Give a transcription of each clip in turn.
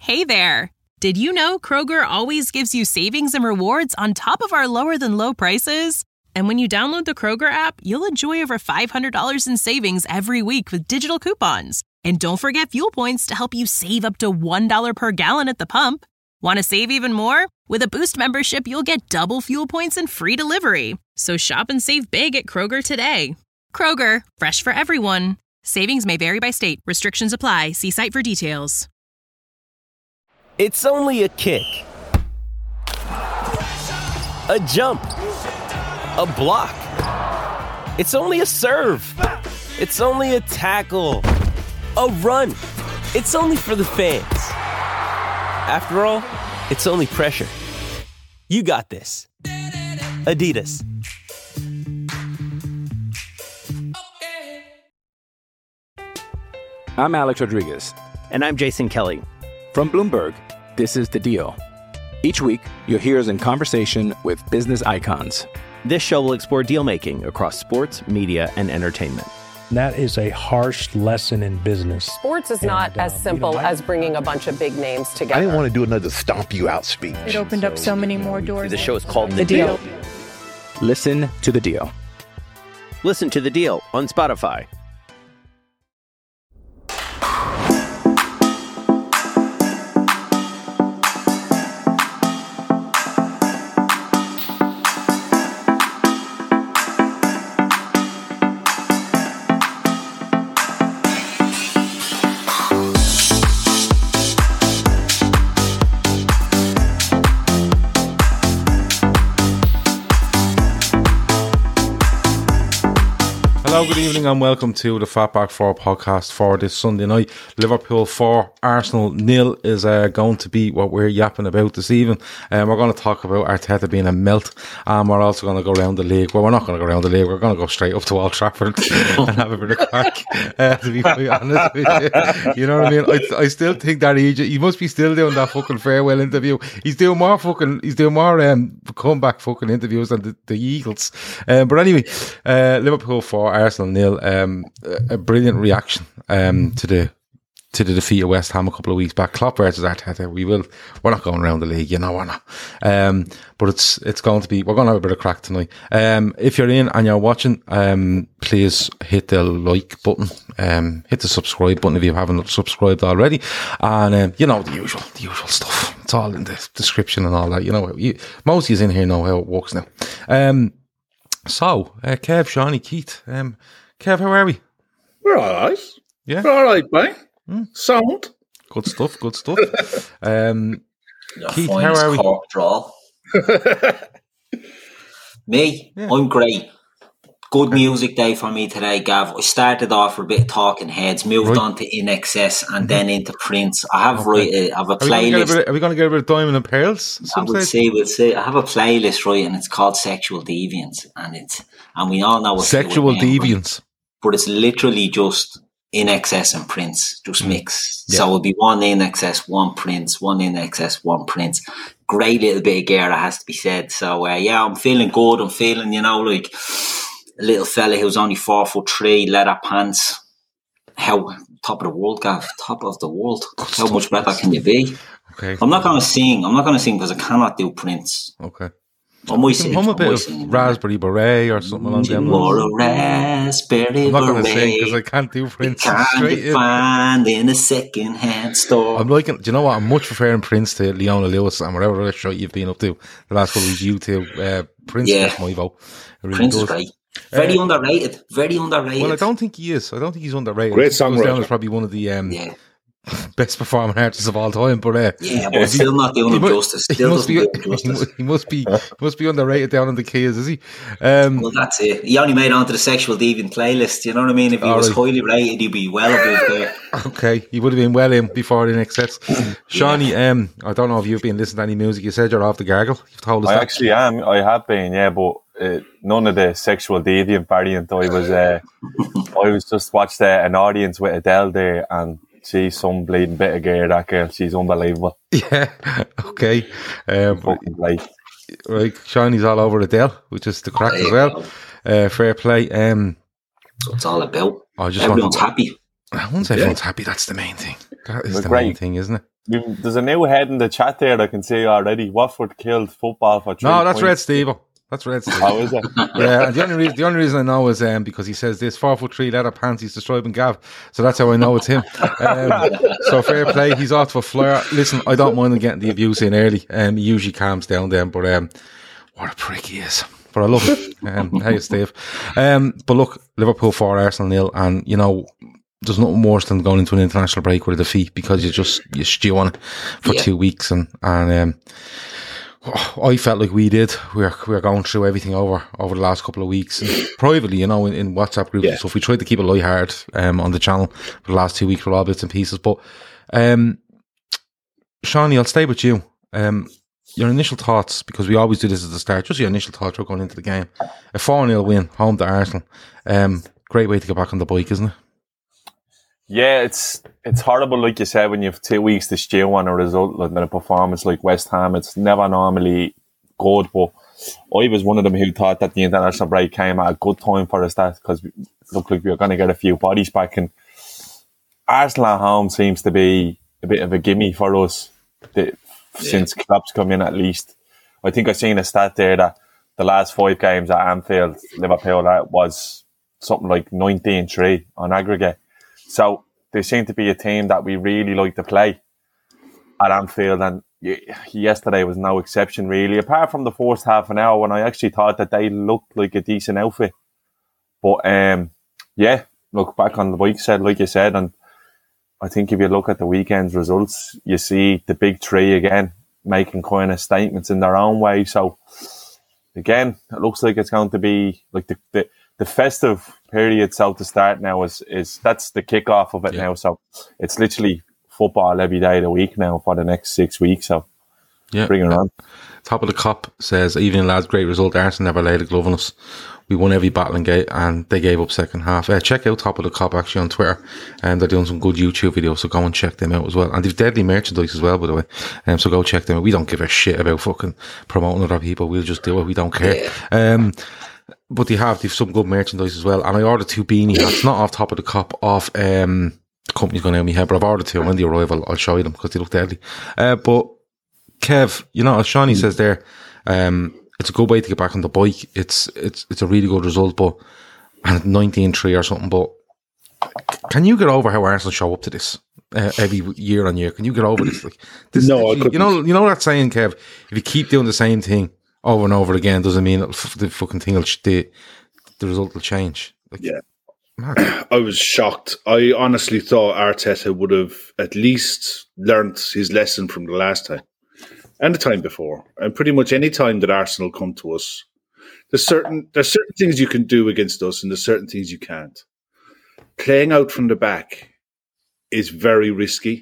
Hey there! Did you know Kroger always gives you savings and rewards on top of our lower-than-low prices? And when you download the Kroger app, you'll enjoy over $500 in savings every week with digital coupons. And don't forget fuel points to help you save up to $1 per gallon at the pump. Want to save even more? With a Boost membership, you'll get double fuel points and free delivery. So shop and save big at Kroger today. Kroger, fresh for everyone. Savings may vary by state. Restrictions apply. See site for details. It's only a kick, a jump, a block. It's only a serve. It's only a tackle, a run. It's only for the fans. After all, it's only pressure. You got this. Adidas. I'm Alex Rodriguez. And I'm Jason Kelly. From Bloomberg, this is The Deal. Each week, you'll hear us in conversation with business icons. This show will explore deal-making across sports, media, and entertainment. That is a harsh lesson in business. Sports is not as simple as bringing a bunch of big names together. I didn't want to do another stomp you out speech. It opened up so many more doors. The show is called The Deal. Listen to The Deal. Listen to The Deal on Spotify. Hello, good evening and welcome to the Fatback 4 podcast for this Sunday night. Liverpool 4, Arsenal 0 is going to be what we're yapping about this evening. We're going to talk about Arteta being a melt, and we're also going to go around the league. Well, we're not going to go around the league, we're going to go straight up to Old Trafford and have a bit of crack, to be quite honest with you. You know what I mean? I still think that he must be still doing that fucking farewell interview. He's doing more comeback fucking interviews than the Eagles. But anyway, Liverpool 4, Arsenal 0. A brilliant reaction to the defeat of West Ham a couple of weeks back. Klopp versus Arteta. We're not going around the league, you know we're not. But it's going to be, we're going to have a bit of crack tonight. If you're in and you're watching, please hit the like button, hit the subscribe button if you haven't subscribed already, and you know the usual stuff. It's all in the description and all that. You know, most of you in here know how it works now. So, Kev, Shawnee, Keith. Kev, how are we? We're all right. Yeah? We're all right, mate. Sound. Good stuff. Keith, how are we? Cork draw. Me? Yeah. I'm great. Good music day for me today, Gav. I started off with a bit of Talking Heads, moved on to In Excess, and then into Prince. I have a playlist. Are we going to get a bit of Diamond and Pearls? We'll see. I have a playlist, right, and it's called Sexual Deviance, and we all know what Sexual Deviance. But it's literally just In Excess and Prince, just mixed. Yeah. So it'll be one In Excess, one Prince, one In Excess, one Prince. Great little bit of gear, that has to be said. So I'm feeling good. I'm feeling, like a little fella who's only 4'3", leather pants. How top of the world, Gav? Top of the world. How much better can you be? Okay. I'm not going to sing because I cannot do Prince. Okay. I'm a bit of Raspberry Beret or something along them lines. A raspberry I'm not going to beret. sing because I can't do Prince. Can't find in a second-hand store. I'm liking. Do you know what? I'm much preferring Prince to Leona Lewis and whatever other show you've been up to the last couple of weeks. You two, Prince is my vote. Really Prince is great. Very underrated. Well, I don't think he is. I don't think he's underrated. Great songwriter. He's probably one of the best performing artists of all time. But but still not doing him justice. He must be underrated down in the Keys, is he? Well, that's it. He only made onto the Sexual Deviant playlist. You know what I mean? If he was highly rated, he'd be well above there. Okay, he would have been well in before In Excess. Shawnee, I don't know if you've been listening to any music. You said you're off the gargle. You've told us I actually am. I have been, but none of the Sexual Deviant variant. I was just watched an audience with Adele there, and she's some bleeding bit of gear, that girl. She's unbelievable. Yeah, okay. Right, Shawnee's all over Adele, which is the crack as well. Fair play. So it's all about. Everyone's happy. Once everyone's happy, that's the main thing. That is the main thing, isn't it? There's a new head in the chat there I can see already. Watford killed football for 3 No, that's points. Red Steve. That's Red Steve. Oh, is it? Yeah, and the only reason I know is because he says this 4'3" leather pants he's destroying Gav, so that's how I know it's him. So fair play, he's off to a flyer. Listen, I don't mind him getting the abuse in early. He usually calms down then, but what a prick he is. But I love him. Hey, Steve. But look, Liverpool 4, Arsenal 0, and you know, there's nothing worse than going into an international break with a defeat because you stew on it for 2 weeks, and I felt like we did. We're going through everything over the last couple of weeks. And privately, you know, in WhatsApp groups and stuff, we tried to keep it lighthearted on the channel for the last 2 weeks with all bits and pieces. But Shawnee, I'll stay with you. Your initial thoughts, because we always do this at the start, just your initial thoughts going into the game. A 4-0 win, home to Arsenal. Great way to get back on the bike, isn't it? Yeah, it's horrible, like you said, when you have 2 weeks to stew on a result and a performance like West Ham. It's never normally good, but I was one of them who thought that the international break came at a good time for us, because it looked like we were going to get a few bodies back. And Arsenal at home seems to be a bit of a gimme for us since Klopp's come in, at least. I think I've seen a stat there that the last 5 games at Anfield, Liverpool, was something like 19-3 on aggregate. So they seem to be a team that we really like to play at Anfield, and yesterday was no exception, really, apart from the first half an hour when I actually thought that they looked like a decent outfit. But look, back on the bike side, like you said, and I think if you look at the weekend's results, you see the big three again making kind of statements in their own way. So again, it looks like it's going to be like the festive period, so to start now is that's the kickoff of it now. So it's literally football every day of the week now for the next 6 weeks. So bring it on. Top of the Cop says, evening lads, great result. Arsenal never laid a glove on us. We won every battle and they gave up second half. Check out Top of the Cop actually on Twitter, and they're doing some good YouTube videos, so go and check them out as well. And they've deadly merchandise as well, by the way. So go check them out. We don't give a shit about fucking promoting other people. We'll just do it. We don't care. But they've some good merchandise as well. And I ordered 2 beanie hats, not off Top of the Cop, off the company's going out of my head, but I've ordered 2. When they arrive, I'll show you them because they look deadly. But Kev, you know, as Shawnee says there, it's a good way to get back on the bike. It's a really good result, but and 19-3 or something. But can you get over how Arsenal show up to this every year on year? Can you get over this? Like this? No, I couldn't. You know that saying, Kev. If you keep doing the same thing over and over again, doesn't mean the fucking thing the result will change. Like, I was shocked. I honestly thought Arteta would have at least learnt his lesson from the last time and the time before, and pretty much any time that Arsenal come to us. There's certain things you can do against us, and there's certain things you can't. Playing out from the back is very risky,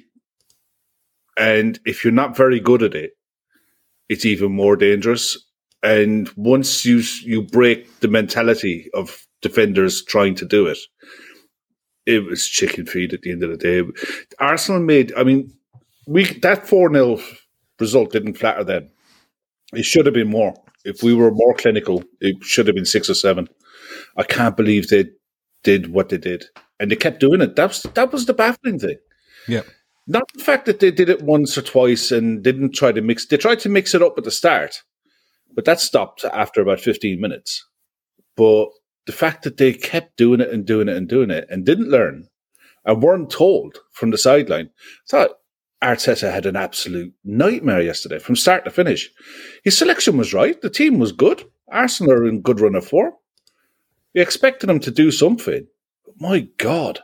and if you're not very good at it, it's even more dangerous. And once you break the mentality of defenders trying to do it, it was chicken feed at the end of the day. Arsenal made, that 4-0 result didn't flatter them. It should have been more. If we were more clinical, it should have been 6 or 7. I can't believe they did what they did. And they kept doing it. That was the baffling thing. Yeah. Not the fact that they did it once or twice and didn't try to mix. They tried to mix it up at the start, but that stopped after about 15 minutes. But the fact that they kept doing it and doing it and doing it and didn't learn and weren't told from the sideline, I thought Arteta had an absolute nightmare yesterday from start to finish. His selection was right. The team was good. Arsenal are in good run of form. You expected him to do something. But my God.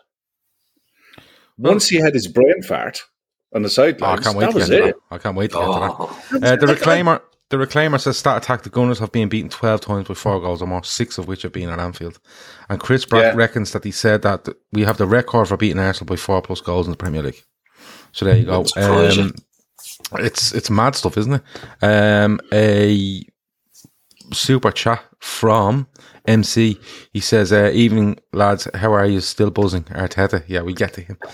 Once he had his brain fart on the sidelines, that was it. I can't wait to get to that. The Reclaimer says Stat Attack, the Gunners have been beaten 12 times with 4 goals or more, 6 of which have been at Anfield. And Chris Brack reckons that he said that we have the record for beating Arsenal by 4+ goals in the Premier League. So there you go. It's mad stuff, isn't it? A super chat from MC. He says, evening lads, how are you? Still buzzing? Arteta. Yeah, we get to him.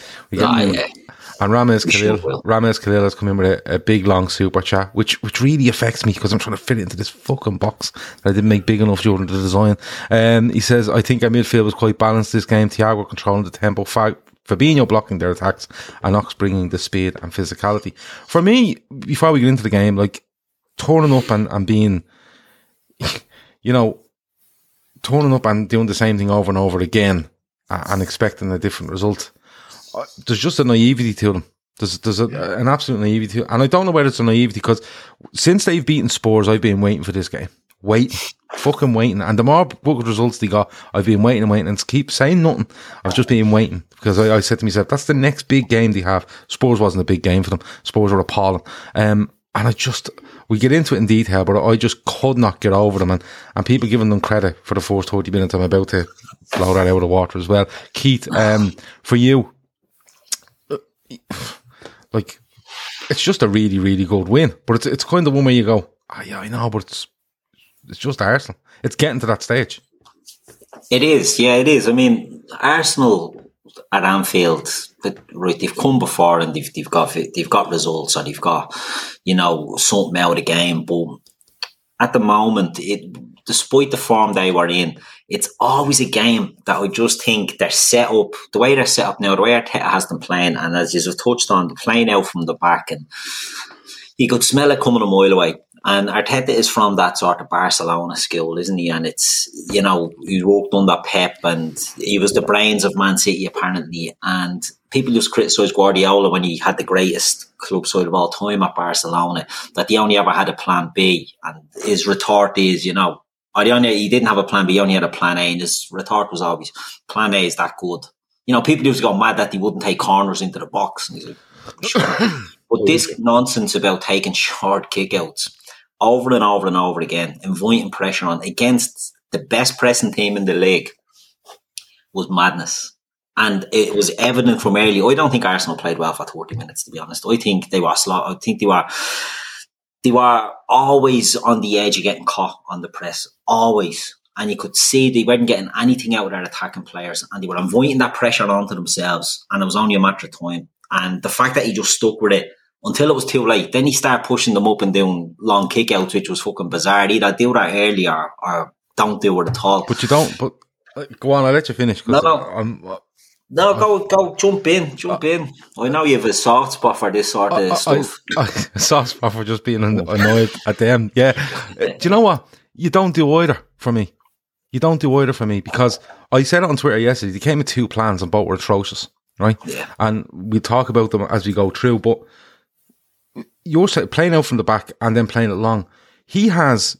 And Ramez Khalil has come in with a big long super chat, which really affects me because I'm trying to fit it into this fucking box that I didn't make big enough during the design. He says, I think our midfield was quite balanced this game. Thiago controlling the tempo, Fabinho blocking their attacks and Ox bringing the speed and physicality. For me, before we get into the game, like turning up and being, you know, turning up and doing the same thing over and over again and expecting a different result. There's just a naivety to them. There's an absolute naivety to it. And I don't know whether it's a naivety because since they've beaten Spurs, I've been waiting for this game. Fucking waiting. And the more good results they got, I've been waiting and keep saying nothing. I've just been waiting because I said to myself, that's the next big game they have. Spurs wasn't a big game for them. Spurs were appalling. And we get into it in detail, but I just could not get over them. And people giving them credit for the first 30 minutes. I'm about to blow that out of the water as well. Keith, for you, like, it's just a really, really good win. But it's kind of one where you go, yeah, I know, but it's just Arsenal. It's getting to that stage. It is, yeah, it is. I mean, Arsenal at Anfield, right? They've come before and they've got results or they've got, you know, something out of the game. But at the moment, despite the form they were in, it's always a game that I just think they're set up, the way they're set up now, the way Arteta has them playing, and as you've touched on, playing out from the back, and you could smell it coming a mile away. And Arteta is from that sort of Barcelona school, isn't he? And it's, you know, he worked under Pep and he was the brains of Man City, apparently. And people just criticise Guardiola when he had the greatest club side of all time at Barcelona, that he only ever had a plan B. And his retort is, you know, he didn't have a plan B, he only had a plan A. And his retort was always, plan A is that good. You know, people used to go mad that he wouldn't take corners into the box. And he's like, sure. But this nonsense about taking short kickouts over and over and over again, inviting pressure on against the best pressing team in the league was madness. And it was evident from early. I don't think Arsenal played well for 30 minutes, to be honest. I think they were slow. I think they were always on the edge of getting caught on the press. Always. And you could see they weren't getting anything out of their attacking players. And they were inviting that pressure onto themselves. And it was only a matter of time. And the fact that he just stuck with it until it was too late. Then he started pushing them up and down long kickouts, which was fucking bizarre. Either do that earlier or don't do it at all. But you don't. But go on, I'll let you finish. No, go jump in. I know you have a soft spot for this sort of stuff. A soft spot for just being annoyed at them. Yeah. Do you know what? You don't do either for me. You don't do either for me because I said it on Twitter yesterday. They came with two plans and both were atrocious, right? Yeah. And we'll talk about them as we go through. But you're playing out from the back and then playing it long. He has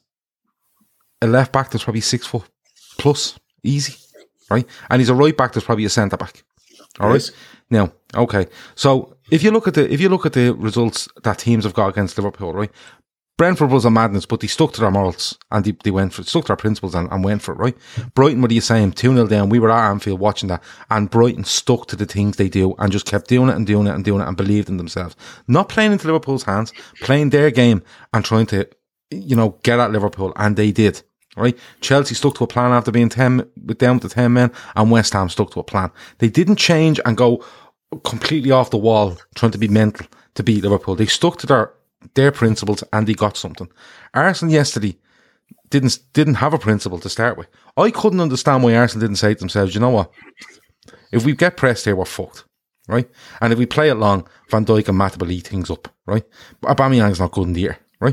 a left back that's probably 6 foot plus, easy, right? And he's a right back that's probably a centre back. All right. Now, okay. So if you look at the results that teams have got against Liverpool, right? Brentford was a madness, but they stuck to their morals and they went for it, stuck to their principles and went for it, right? Brighton, what are you saying? 2-0 down. We were at Anfield watching that, and Brighton stuck to the things they do and just kept doing it and believed in themselves. Not playing into Liverpool's hands, playing their game and trying to, you know, get at Liverpool, and they did, right? Chelsea stuck to a plan after being down to 10 men, and West Ham stuck to a plan. They didn't change and go completely off the wall trying to be mental to beat Liverpool. They stuck to their principles and they got something. Arsenal yesterday didn't have a principle to start with. I couldn't understand why Arsenal didn't say to themselves, you know what, if we get pressed here, we're fucked, right? And if we play it long, Van Dijk and Matip will eat things up, right? Aubameyang's not good in the air, right?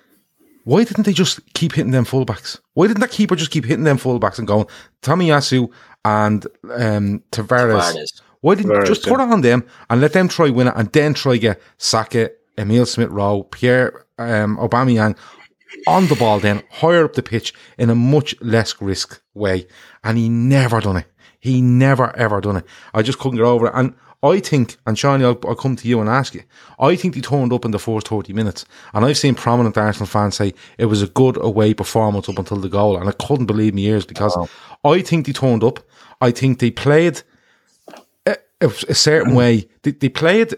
Why didn't they just keep hitting them fullbacks? Why didn't that keeper just keep hitting them fullbacks and going, Tomiyasu and Tavares? Why didn't you just put it on them and let them try win it and then try get Saka, Emile Smith-Rowe, Pierre Aubameyang on the ball then, higher up the pitch in a much less risk way. And he never done it. He never ever done it. I just couldn't get over it. And I think, and Shawnee, I'll come to you and ask you, I think he turned up in the first 30 minutes. And I've seen prominent Arsenal fans say it was a good away performance up until the goal. And I couldn't believe my ears because I think they turned up. I think they played a certain way. They played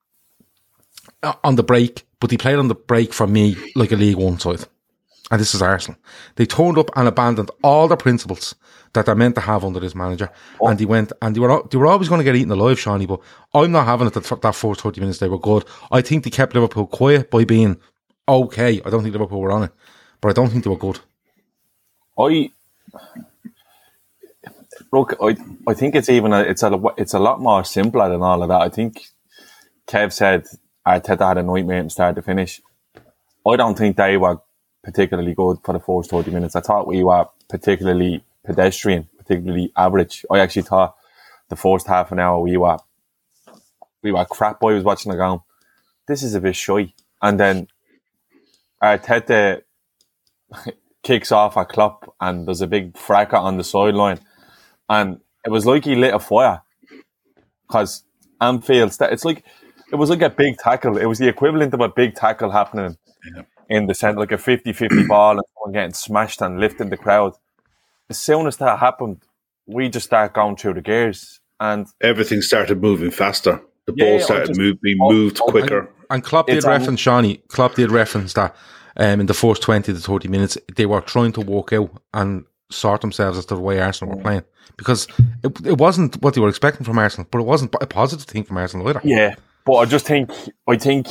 on the break, but they played on the break for me like a League One side. And this is Arsenal. They turned up and abandoned all the principles that they're meant to have under this manager. And they went, and they were always going to get eaten alive, Shawnee, but I'm not having it that first 30 minutes they were good. I think they kept Liverpool quiet by being okay. I don't think Liverpool were on it, but I don't think they were good. Look, I think it's even it's a lot more simpler than all of that. I think Kev said Arteta had a nightmare from start to finish. I don't think they were particularly good for the first 30 minutes. I thought we were particularly pedestrian, particularly average. I actually thought the first half an hour we were crap. I was watching it going, this is a bit shy. And then Arteta kicks off a Klopp and there's a big fracas on the sideline. And it was like he lit a fire. Because Anfield, it was like a big tackle. It was the equivalent of a big tackle happening in the centre, like a 50-50 ball and someone getting smashed and lifting the crowd. As soon as that happened, we just started going through the gears. And everything started moving faster. The ball started being moved quicker. And Klopp did reference, Shawnee, Klopp did reference that in the first 20 to 30 minutes, they were trying to walk out and sort themselves as to the way Arsenal were playing. Because it wasn't what they were expecting from Arsenal, but it wasn't a positive thing from Arsenal either. Yeah, but I think,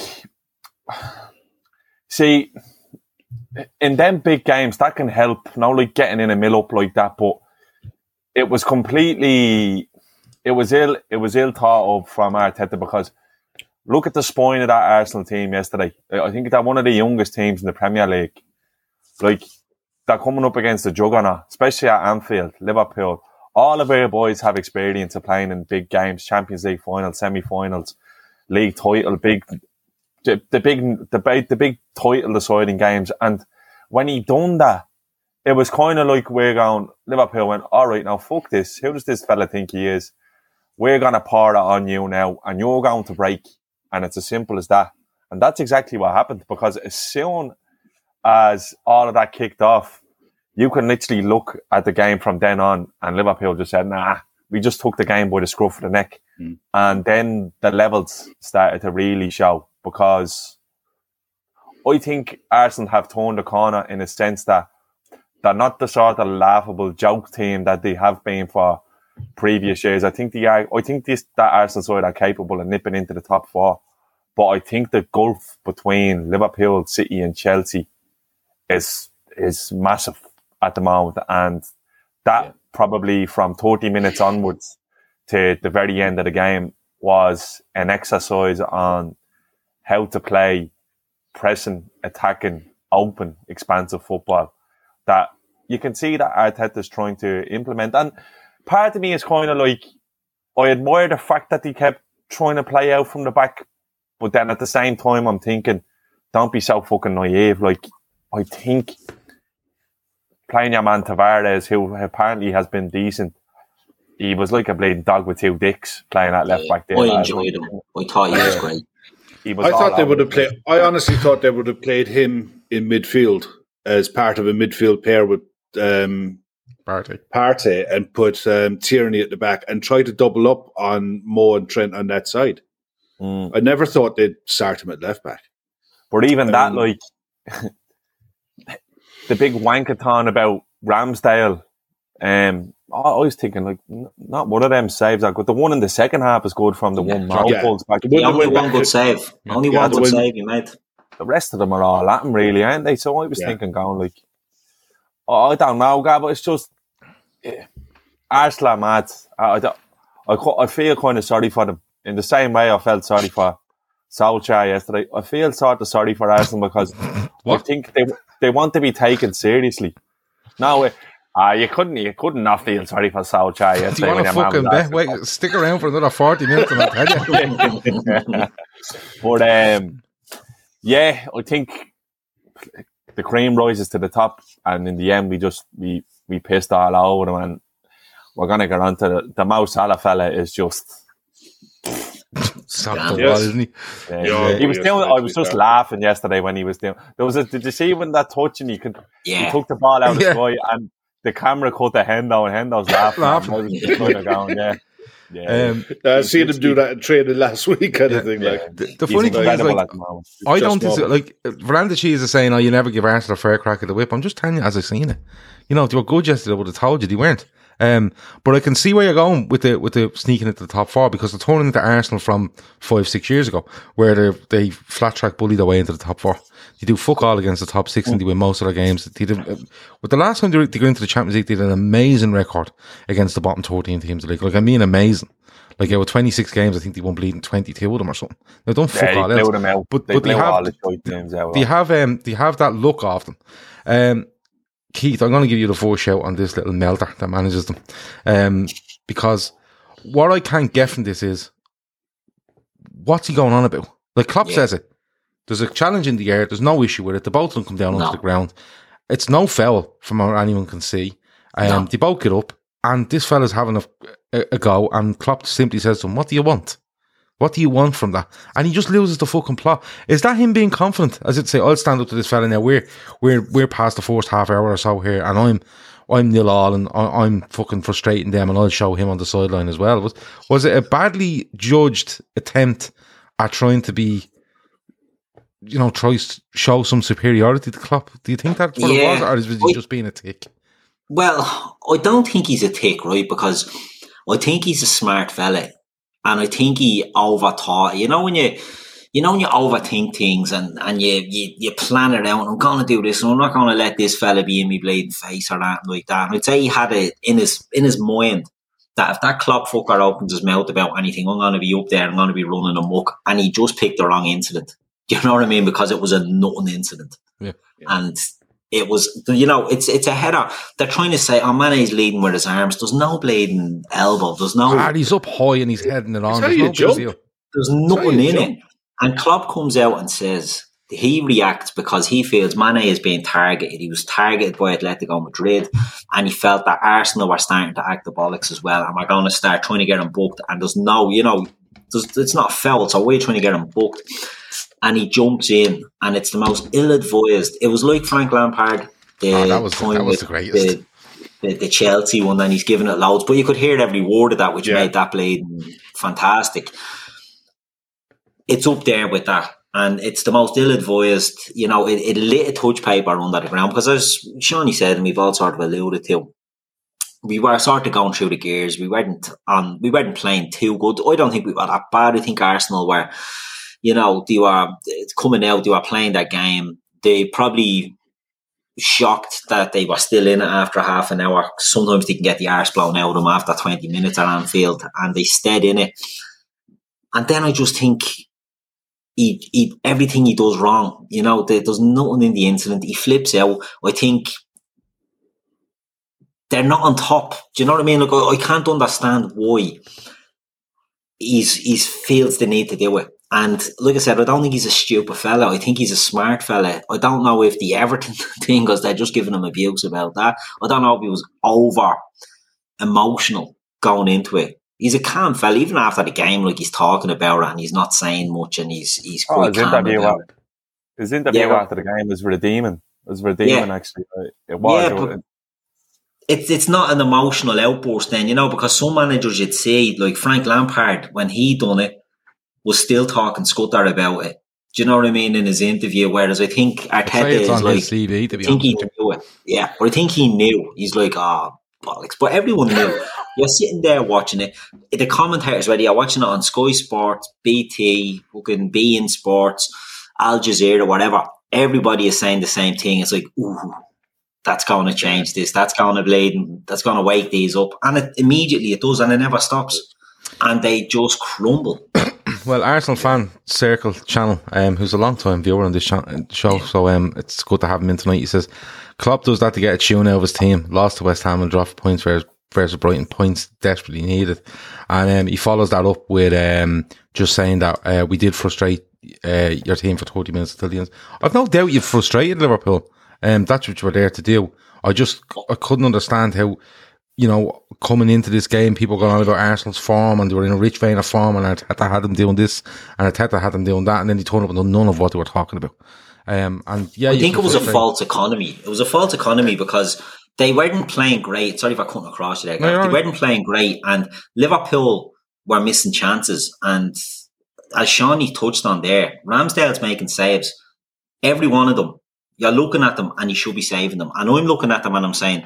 see, in them big games, that can help, not like getting in a mill up like that, but it was ill thought of from Arteta, because look at the spine of that Arsenal team yesterday. I think they're one of the youngest teams in the Premier League. Like, they're coming up against the juggernaut, especially at Anfield, Liverpool. All of our boys have experience of playing in big games, Champions League finals, semi-finals, league title, the big title deciding games. And when he done that, it was kind of like Liverpool went, all right, now fuck this. Who does this fella think he is? We're going to pour it on you now, and you're going to break. And it's as simple as that. And that's exactly what happened, because as soon as all of that kicked off, you can literally look at the game from then on, and Liverpool just said, nah, we just took the game by the scruff of the neck. And then the levels started to really show, because I think Arsenal have turned the corner in a sense that they're not the sort of laughable joke team that they have been for previous years. I think that Arsenal side are capable of nipping into the top four, but I think the gulf between Liverpool, City and Chelsea is massive at the moment, and that probably from 30 minutes onwards to the very end of the game was an exercise on how to play pressing, attacking, open, expansive football that you can see that Arteta's trying to implement. And part of me is kind of like, I admire the fact that he kept trying to play out from the back, but then at the same time I'm thinking, don't be so fucking naive. Like, I think playing your man Tavares, who apparently has been decent, he was like a bleeding dog with two dicks playing at left back there. I enjoyed him. I thought he was great. I honestly thought they would have played him in midfield as part of a midfield pair with Partey, and put Tierney at the back and try to double up on Mo and Trent on that side. I never thought they'd start him at left back. But even that, like, the big wankathon about Ramsdale, I was thinking, like, not one of them saves are good. The one in the second half is good from the one Mo pulls back. Only one good save. Only one good save he made. The rest of them are all at him, really, aren't they? So I was thinking, going like, I don't know, Gab, but it's just Arsenal are mad. I feel kind of sorry for them in the same way I felt sorry for Solskjaer yesterday. I feel sort of sorry for Arsenal because I think they want to be taken seriously. No, you couldn't not feel sorry for Solskjaer yesterday. Do you want to fucking bet? Wait, stick around for another 40 minutes and I'll tell you. But yeah, I think the cream rises to the top, and in the end we pissed all over them, and we're gonna get on to the Mo Salah fella is just isn't he? He was doing. I was just laughing yesterday when he was doing. Did you see when that touch and he took the ball out of the sky and the camera caught the Hendo and Hendo's laughing. I was just kind of going, I seen him do that in training last week, kind of thing. Like the funny thing is, like, I don't think like Veranda Cheese is saying, "Oh, you never give Arsenal a fair crack at the whip." I'm just telling you, as I seen it, you know, they were good yesterday. I would have told you they weren't. But I can see where you're going with the sneaking into the top 4, because they're turning into Arsenal from 5-6 years ago, where they flat track bully their way into the top 4. They do fuck all against the top 6 and they win most of their games. With the last time they got into the Champions League, they did an amazing record against the bottom 14 teams of the league. Like, I mean, amazing. Like, with 26 games, I think they won bleeding 22 of them or something. They don't fuck all else. Them out. But they have that look of them. Keith, I'm going to give you the first shout on this little melter that manages them. Because what I can't get from this is, what's he going on about? Like, Klopp says it. There's a challenge in the air. There's no issue with it. The both of them come down onto the ground. It's no foul from what anyone can see. They both get up. And this fella's having a go, and Klopp simply says to him, "What do you want? What do you want from that?" And he just loses the fucking plot. Is that him being confident? As it say, I'll stand up to this fella now. We're past the first half hour or so here, and I'm 0-0, and I'm fucking frustrating them, and I'll show him on the sideline as well. Was it a badly judged attempt at trying to be, try to show some superiority to Klopp? Do you think that's what it was, or was he just being a tick? Well, I don't think he's a tick, right? Because I think he's a smart fella, and I think he overthought. When you overthink things and you plan it out. I'm going to do this, and I'm not going to let this fella be in me bleeding face or that like that. And I'd say he had it in his mind that if that Klopp fucker opens his mouth about anything, I'm going to be up there. I'm going to be running amok, and he just picked the wrong incident. You know what I mean? Because it was a nothing incident, and. It was, it's a header. They're trying to say, Mane's leading with his arms. There's no bleeding elbow. There's no... he's up high and he's heading it on. There's nothing in it. And Klopp comes out and says, he reacts because he feels Mane is being targeted. He was targeted by Atletico Madrid, and he felt that Arsenal were starting to act the bollocks as well, and we're going to start trying to get him booked. And there's no, it's not foul, so we're trying to get him booked. And he jumps in, and it's the most ill-advised. It was like Frank Lampard. That was the greatest. The Chelsea one, and he's giving it loads. But you could hear every word of that, which made that blade fantastic. It's up there with that. And it's the most ill-advised. It lit a touch paper under the ground. Because as Shawnee said, and we've all sort of alluded to, we were sort of going through the gears. We weren't playing too good. I don't think we were that bad. I think Arsenal were... they were coming out, they were playing that game. They probably shocked that they were still in it after half an hour. Sometimes they can get the arse blown out of them after 20 minutes at Anfield, and they stayed in it. And then I just think he everything he does wrong. There's nothing in the incident. He flips out. I think they're not on top. Do you know what I mean? Like, I can't understand why he feels the need to do it. And like I said, I don't think he's a stupid fella. I think he's a smart fella. I don't know if the Everton thing, because they're just giving him abuse about that. I don't know if he was over emotional going into it. He's a calm fella, even after the game, like he's talking about it and he's not saying much, and he's quite calm about it. His interview after the game was redeeming. Actually. It was. It's not an emotional outburst then, because some managers you'd see, like Frank Lampard, when he done it, was still talking scutter about it. Do you know what I mean? In his interview, whereas I think Arteta is like, CV, to be I think he knew it. Yeah, but I think he knew. He's like, bollocks. But everyone knew. You're sitting there watching it. The commentators, whether you're watching it on Sky Sports, BT, fucking beIN Sports, Al Jazeera, whatever, everybody is saying the same thing. It's like, ooh, that's going to change this. That's going to bleed. That's going to wake these up. And immediately it does, and it never stops. And they just crumble. Well, Arsenal Fan Circle channel, who's a long-time viewer on this show, so it's good to have him in tonight. He says, Klopp does that to get a tune out of his team. Lost to West Ham and dropped points versus Brighton. Points desperately needed. And he follows that up with just saying that we did frustrate your team for 30 minutes until the end. I've no doubt you've frustrated Liverpool. That's what you were there to do. I couldn't understand how, coming into this game, people going on about Arsenal's form, and they were in a rich vein of form, and Arteta had them doing this, and Arteta had them doing that, and then they turned up and done none of what they were talking about. I think it was a false economy. It was a false economy because they weren't playing great. Sorry if I couldn't across you there. No, they weren't playing great, and Liverpool were missing chances. And as Shawnee touched on there, Ramsdale's making saves. Every one of them. You're looking at them and you should be saving them. And I'm looking at them and I'm saying,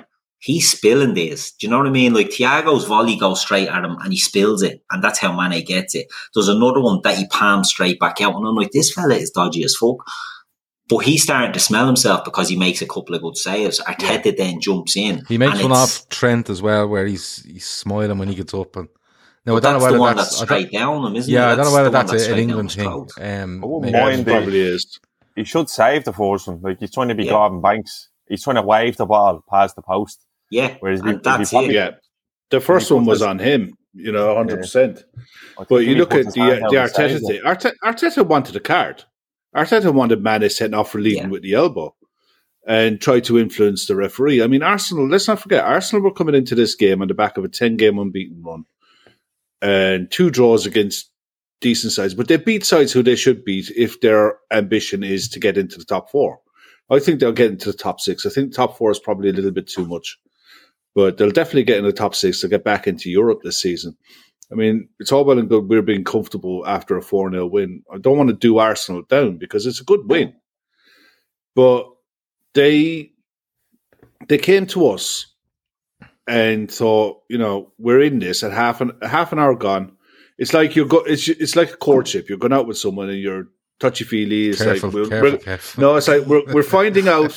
he's spilling these. Do you know what I mean? Like Thiago's volley goes straight at him and he spills it, and that's how Mane gets it. There's another one that he palms straight back out, and I'm like, this fella is dodgy as fuck. But he's starting to smell himself because he makes a couple of good saves. Arteta then jumps in. He makes one off Trent as well, where he's smiling when he gets up. And now, I don't that's know the one that's straight down him, isn't it? Yeah, I don't know whether that's an England thing. Probably is. He should save the first one. Like, he's trying to be Gordon Banks. He's trying to wave the ball past the post. Yeah, whereas that's it. Yeah, the first one was on him, 100%. But you look at the Arteta thing. Arteta wanted a card. Arteta wanted Mane sent off for leading with the elbow and tried to influence the referee. I mean, Arsenal, let's not forget, Arsenal were coming into this game on the back of a 10-game unbeaten run and 2 draws against decent sides. But they beat sides who they should beat if their ambition is to get into the top 4. I think they'll get into the top 6. I think top 4 is probably a little bit too much. But they'll definitely get in the top 6 to get back into Europe this season. I mean, it's all well and good we're being comfortable after a 4-0 win. I don't want to do Arsenal down because it's a good win. But they came to us and thought, we're in this at half an hour gone. It's like it's like a courtship. You're going out with someone and you're touchy-feely. It's careful. No, it's like we're finding out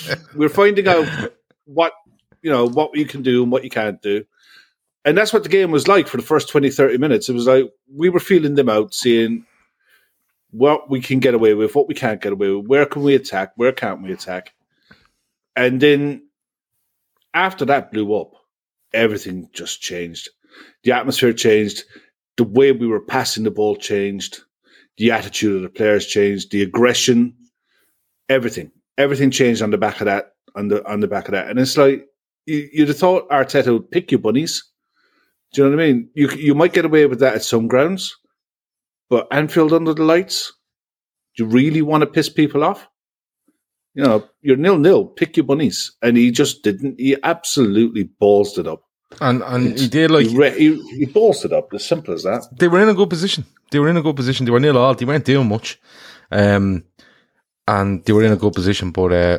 what you can do and what you can't do. And that's what the game was like for the first 20, 30 minutes. It was like we were feeling them out, seeing what we can get away with, what we can't get away with, where can we attack, where can't we attack. And then after that blew up, everything just changed. The atmosphere changed. The way we were passing the ball changed. The attitude of the players changed. The aggression, everything changed on the back of that. On the back of that, and it's like you'd have thought Arteta would pick you bunnies. Do you know what I mean? You might get away with that at some grounds, but Anfield under the lights, do you really want to piss people off? You're 0-0. Pick your bunnies, and he just didn't. He absolutely ballsed it up, and he did he ballsed it up. As simple as that. They were in a good position. They were 0-0. They weren't doing much, and they were in a good position, but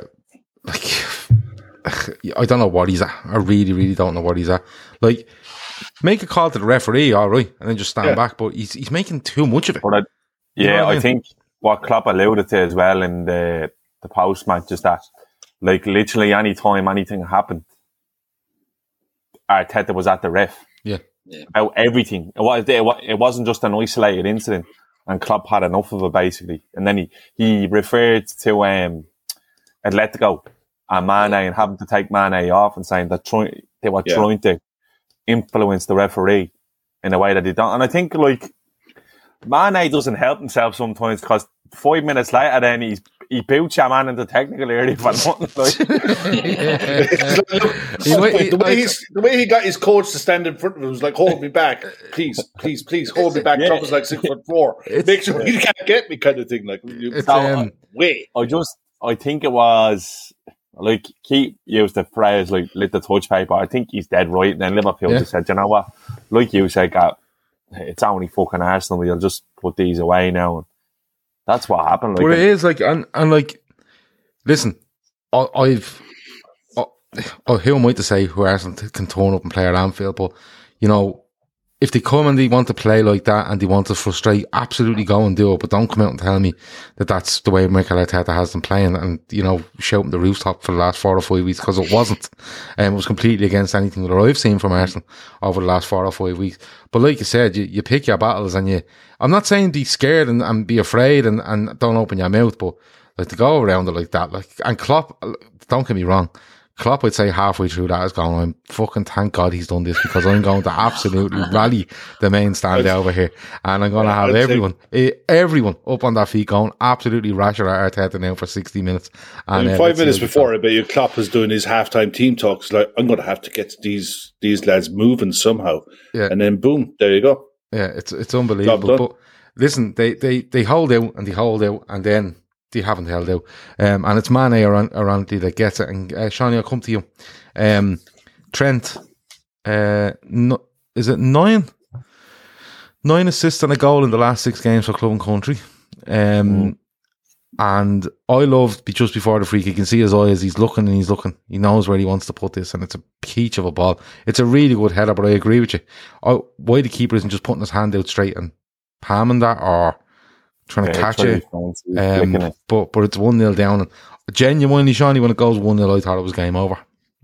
I don't know what he's at. I really, really don't know what he's at. Like, make a call to the referee, all right, and then just stand back. But he's making too much of it. I think what Klopp alluded to as well in the post match is that, like, literally any time anything happened, Arteta was at the ref. Yeah. About everything. It wasn't just an isolated incident, and Klopp had enough of it basically. And then he referred to Atletico and Mane and having to take Mane off and saying that they were trying to influence the referee in a way that they don't. And I think, like, Mane doesn't help himself sometimes because 5 minutes later then he boots your man into technical area for nothing. The way he got his coach to stand in front of him was like, hold me back. Please, hold me back. Klopp was like 6'4". Make sure you can't get me kind of thing. Like, I think it was... Like, Keith used the phrase, like, lit the touch paper. I think he's dead right. And then Liverpool just said, you know what? Like you said, it's only fucking Arsenal. We'll just put these away now. And that's what happened. But it is, like, and like, listen, who am I to say who Arsenal can turn up and play at Anfield? But, if they come and they want to play like that and they want to frustrate, absolutely go and do it. But don't come out and tell me that that's the way Mikel Arteta has them playing and, shouting the rooftop for the last 4 or 5 weeks, because it wasn't. It was completely against anything that I've seen from Arsenal over the last 4 or 5 weeks. But like you said, you pick your battles and I'm not saying be scared and be afraid and don't open your mouth, but like to go around it like that, and Klopp, don't get me wrong, Klopp would say halfway through that is going, I'm fucking thank God he's done this because I'm going to absolutely rally the main stand over here and I'm going to have everyone up on their feet going absolutely rasher at Arteta now for 60 minutes. And 5 minutes before it, but Klopp was doing his halftime team talks like, I'm going to have to get these lads moving somehow. Yeah. And then boom, there you go. Yeah, it's unbelievable. But listen, they hold out and then they haven't held out. And it's Mane around that gets it. And Shawnee, I'll come to you. Trent, is it 9? 9 assists and a goal in the last 6 games for club and country. And I loved just before the free kick, you can see his eyes, he's looking. He knows where he wants to put this, and it's a peach of a ball. It's a really good header, but I agree with you. Why the keeper isn't just putting his hand out straight and palming that, or trying to catch it. But it's 1-0 down. And genuinely, Shawnee, when it goes 1-0, I thought it was game over.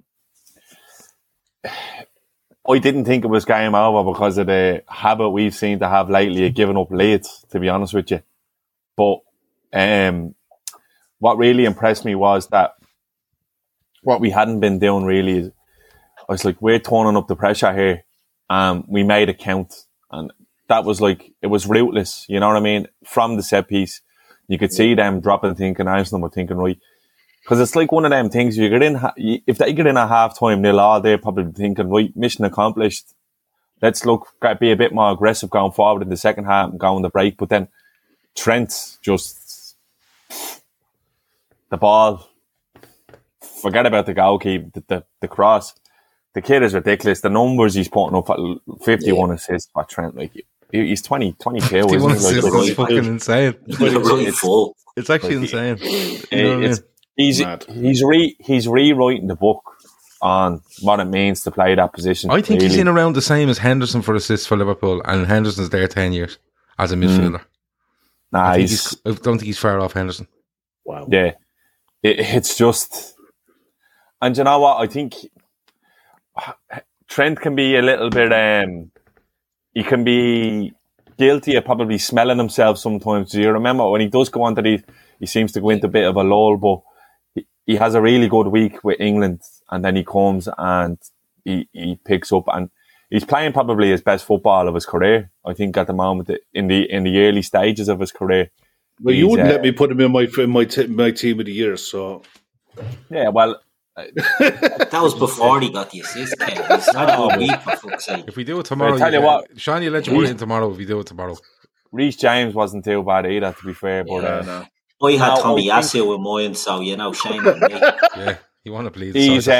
I didn't think it was game over because of the habit we've seen to have lately of giving up leads, to be honest with you. But what really impressed me was that what we hadn't been doing really is, I was like, we're turning up the pressure here. We made it count. And that was like, it was ruthless, you know what I mean? From the set piece, you could see them dropping, thinking, Arsenal were thinking, right. Because it's like one of them things, you get in, if they get in at half time, they'll all day probably thinking, right, mission accomplished. Let's be a bit more aggressive going forward in the second half and go on the break. But then Trent just, the ball, forget about the goalkeeper, the cross. The kid is ridiculous. The numbers he's putting up at 51 assists for Trent, like he's 22. 51 assists, like, it's fucking insane. It's actually insane. He's rewriting the book on what it means to play that position. I think he's in around the same as Henderson for assists for Liverpool, and Henderson's there 10 years as a midfielder. Nah, I don't think he's far off Henderson. Wow. Yeah. It's just... And you know what? I think Trent can be a little bit... he can be guilty of probably smelling himself sometimes. Do you remember when he does go on to he seems to go into a bit of a lull, but he has a really good week with England, and then he comes and he picks up, and he's playing probably his best football of his career, I think, at the moment, in the early stages of his career. Well, you wouldn't let me put him in my team of the year, so... Yeah, well... that was before he got the assist, Ken. He's had a week, for fuck's sake. If we do it tomorrow... I'll tell you what... Shawnee will let you put it in tomorrow if we do it tomorrow. Reece James wasn't too bad either, to be fair, but... no. I had Tommy Yasu with mine, so, shame on me. Yeah, you want to bleed.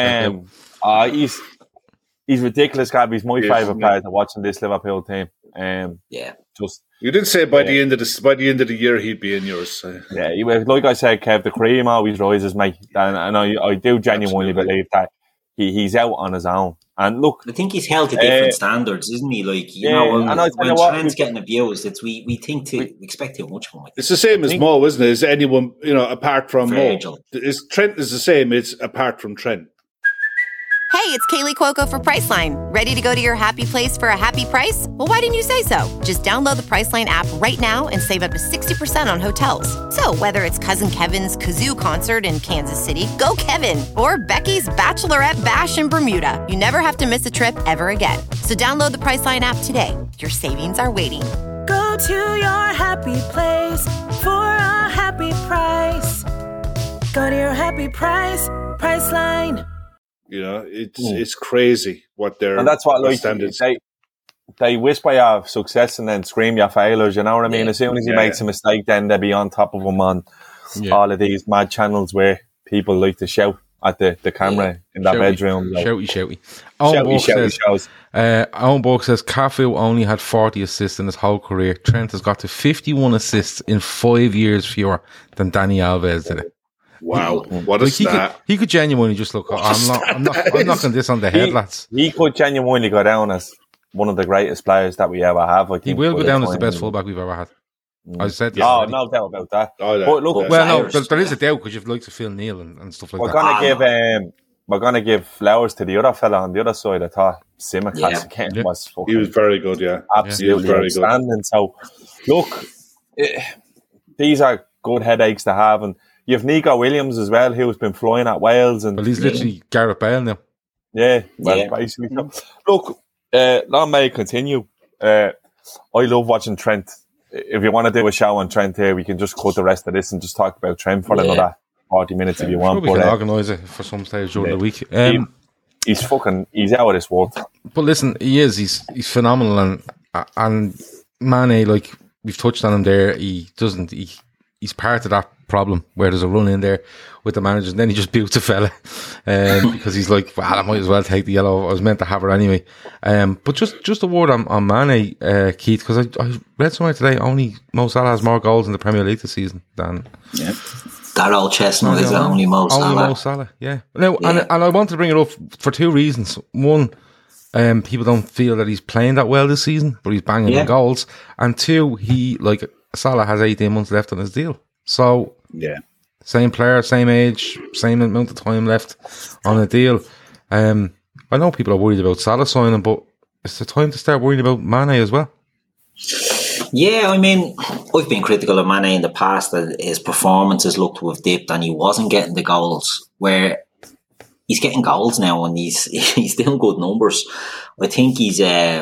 He's ridiculous, Gab. He's my favourite player to watch in this Liverpool team. You did say by the end of the year he'd be in yours. So. Yeah, like I said, Kev, the cream always rises, mate, and I do genuinely believe that he's out on his own. And look, I think he's held to different standards, isn't he? Like when Trent's getting abused, we expect too much from him. It's the same as Mo, isn't it? Is anyone apart from Virgil. Mo? Trent is the same. It's apart from Trent. Hey, it's Kaylee Cuoco for Priceline. Ready to go to your happy place for a happy price? Well, why didn't you say so? Just download the Priceline app right now and save up to 60% on hotels. So whether it's Cousin Kevin's Kazoo Concert in Kansas City, go Kevin, or Becky's Bachelorette Bash in Bermuda, you never have to miss a trip ever again. So download the Priceline app today. Your savings are waiting. Go to your happy place for a happy price. Go to your happy price, Priceline. It's crazy what they're... And that's what, standards. They whisper your success and then scream your failures, you know what I mean? As soon as he makes a mistake, then they'll be on top of him on all of these mad channels where people like to shout at the camera in their bedroom. Shouty. Owen Borg says, Cafu only had 40 assists in his whole career. Trent has got to 51 assists in 5 years fewer than Dani Alves did it. Wow, what a stat. He could genuinely just look, I'm knocking this on the head, lads. He could genuinely go down as one of the greatest players that we ever have. I think he will go down as the best fullback we've ever had. I said that. Oh, no doubt about that. But look, there is a doubt because you've liked to Phil Neal and stuff like that. We're going to give flowers to the other fella on the other side. I thought Tsimikas was fucking... He was very good, absolutely very outstanding. Good. So, look, these are good headaches to have, and you have Nico Williams as well, who's been flying at Wales. And he's literally Gareth Bale now. Yeah, basically. Look, long may it continue. I love watching Trent. If you want to do a show on Trent here, we can just cut the rest of this and just talk about Trent for another 40 minutes if you want. We can organise it for some stage during the week. He's out of this world. But listen, he's phenomenal, and Mane, like we've touched on him there, he he's part of that problem where there's a run in there with the managers, and then he just boots a fella because he's like, well, I might as well take the yellow. I was meant to have her anyway. But just a word on Mane, Keith, because I read somewhere today only Mo Salah has more goals in the Premier League this season than that old chestnut is only Mo Salah. Only Mo Salah, yeah. Now, and I wanted to bring it up for two reasons. One, people don't feel that he's playing that well this season, but he's banging in goals. And two, Salah has 18 months left on his deal. So, same player, same age, same amount of time left on a deal. I know people are worried about Salah signing, but it's the time to start worrying about Mane as well. Yeah, I mean, I've been critical of Mane in the past that his performances looked to have dipped and he wasn't getting the goals, where he's getting goals now and he's doing good numbers. I think he's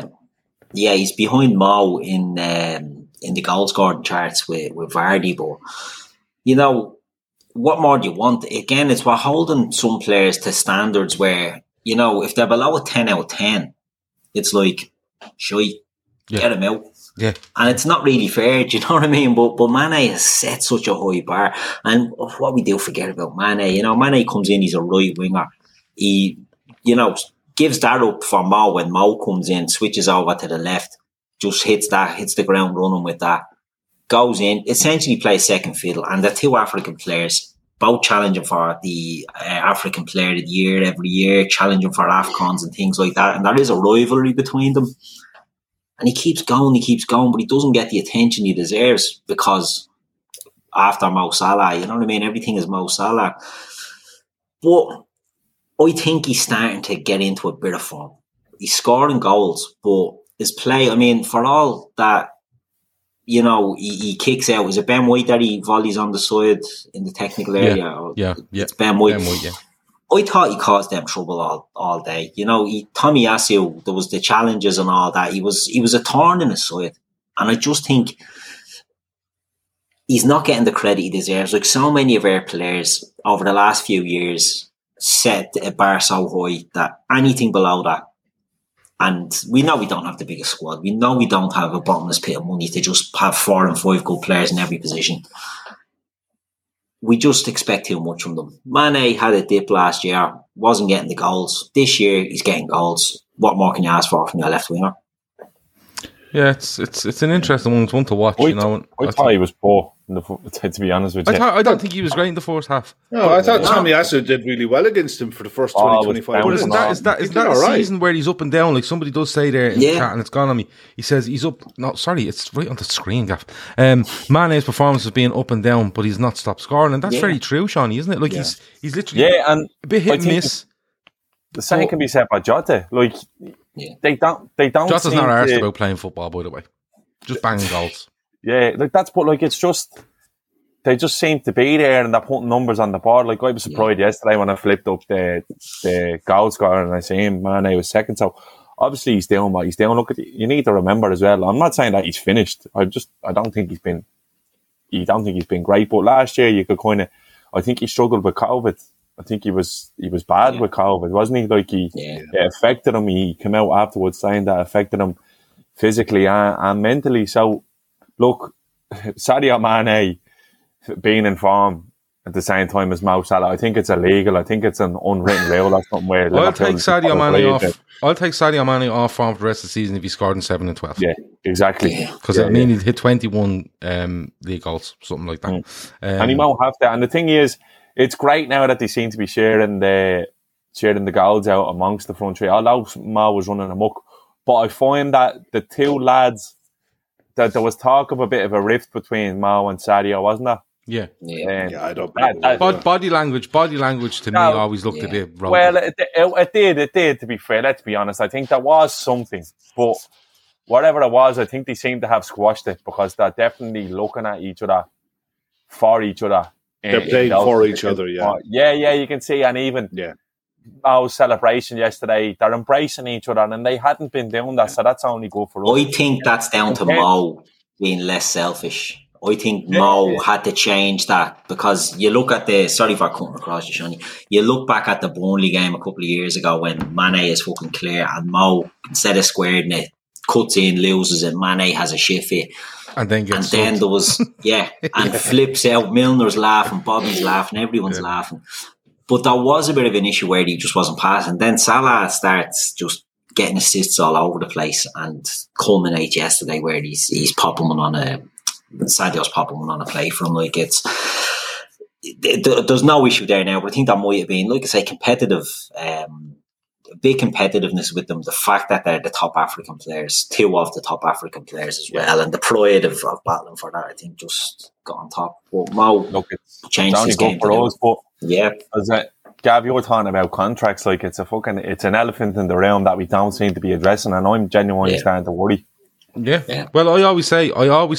behind Mo in the goal scoring charts with Vardy, but you know, what more do you want? Again, it's we're holding some players to standards where, you know, if they're below a 10 out of 10, it's like, get him out. Yeah. And it's not really fair, do you know what I mean? But Mane has set such a high bar. And what we do forget about Mane, you know, Mane comes in, he's a right winger. He, you know, gives that up for Mo when Mo comes in, switches over to the left, just hits the ground running with that, goes in, essentially plays second fiddle. And the two African players, both challenging for the African Player of the Year every year, challenging for AFCONs and things like that. And there is a rivalry between them. And he keeps going, but he doesn't get the attention he deserves because after Mo Salah, you know what I mean? Everything is Mo Salah. But I think he's starting to get into a bit of form. He's scoring goals, but his play, I mean, for all that, you know, he kicks out. Is it Ben White that he volleys on the side in the technical area? Yeah. It's Ben White. Yeah. I thought he caused them trouble all day. You know, Tommy Yasu, there was the challenges and all that. He was a thorn in his side. And I just think he's not getting the credit he deserves. Like so many of our players over the last few years set a bar so high that anything below that, and we know we don't have the biggest squad. We know we don't have a bottomless pit of money to just have 4 and 5 good players in every position. We just expect too much from them. Mane had a dip last year, wasn't getting the goals. This year, he's getting goals. What more can you ask for from your left winger? Yeah, it's an interesting one to watch. I thought he was poor, to be honest with you. I don't think he was great in the first half. No, I thought Tommy Yasu did really well against him for the first 20-25 But minutes. is that a season where he's up and down? Like somebody does say there in the chat, and it's gone on me. He says he's up. No, sorry, it's right on the screen, Gaff. Mane's performance has been up and down, but he's not stopped scoring, and that's very true, Shawnee, isn't it? Like he's literally and a bit hit and miss. The same can be said by Jota. Like they don't. Jota's not arsed about playing football, by the way. Just banging goals. Yeah, like that's it's just they just seem to be there and they're putting numbers on the board. Like I was surprised yesterday when I flipped up the goal scorer and I see him, Mane was second. So obviously he's doing what he's doing. Look, you need to remember as well. I'm not saying that he's finished. I don't think he's been great. But last year you could I think he struggled with COVID. I think he was bad with COVID, wasn't he? Like it affected him. He came out afterwards saying that affected him physically and mentally. So look, Sadio Mane being in form at the same time as Mo Salah, I think it's illegal. I think it's an unwritten rule. That's something where I'll take Sadio Mane off. I'll take Sadio Mane off form for the rest of the season if he scored in 7 and 12. Yeah, exactly. Because I mean, he'd hit 21 league goals, something like that. And he won't have that. And the thing is, it's great now that they seem to be sharing the goals out amongst the front three. Although Mo was running amok, but I find that the two lads, that there was talk of a bit of a rift between Mo and Sadio, wasn't there? Yeah. I don't. Body language to me always looked a bit wrong. Well, it did. To be fair, let's be honest. I think there was something, but whatever it was, I think they seemed to have squashed it because they're definitely looking at each other for each other. They're playing for each other, yeah, you can see, and even Mo's celebration yesterday, they're embracing each other, and they hadn't been doing that, so that's only good for us. I think that's down to Mo being less selfish. I think Mo had to change that because you look at sorry for cutting across you, Shani. You look back at the Burnley game a couple of years ago when Mane is fucking clear and Mo, instead of squaring it, cuts in, loses it, Mane has a shift fit. And then there was, and flips out. Milner's laughing, Bobby's laughing, everyone's laughing. But there was a bit of an issue where he just wasn't passing. Then Salah starts just getting assists all over the place and culminates yesterday where he's popping one on Sadio's popping one on a play for him. Like, there's no issue there now, but I think that might have been, like I say, competitive, big competitiveness with them. The fact that they're the top African players, 2 of the top African players as well, and the pride of battling for that, I think, just got on top. But Mo changed his game for us, but Gav, you were talking about contracts, like it's an elephant in the room that we don't seem to be addressing, and I'm genuinely starting to worry. Yeah. Well, I always say,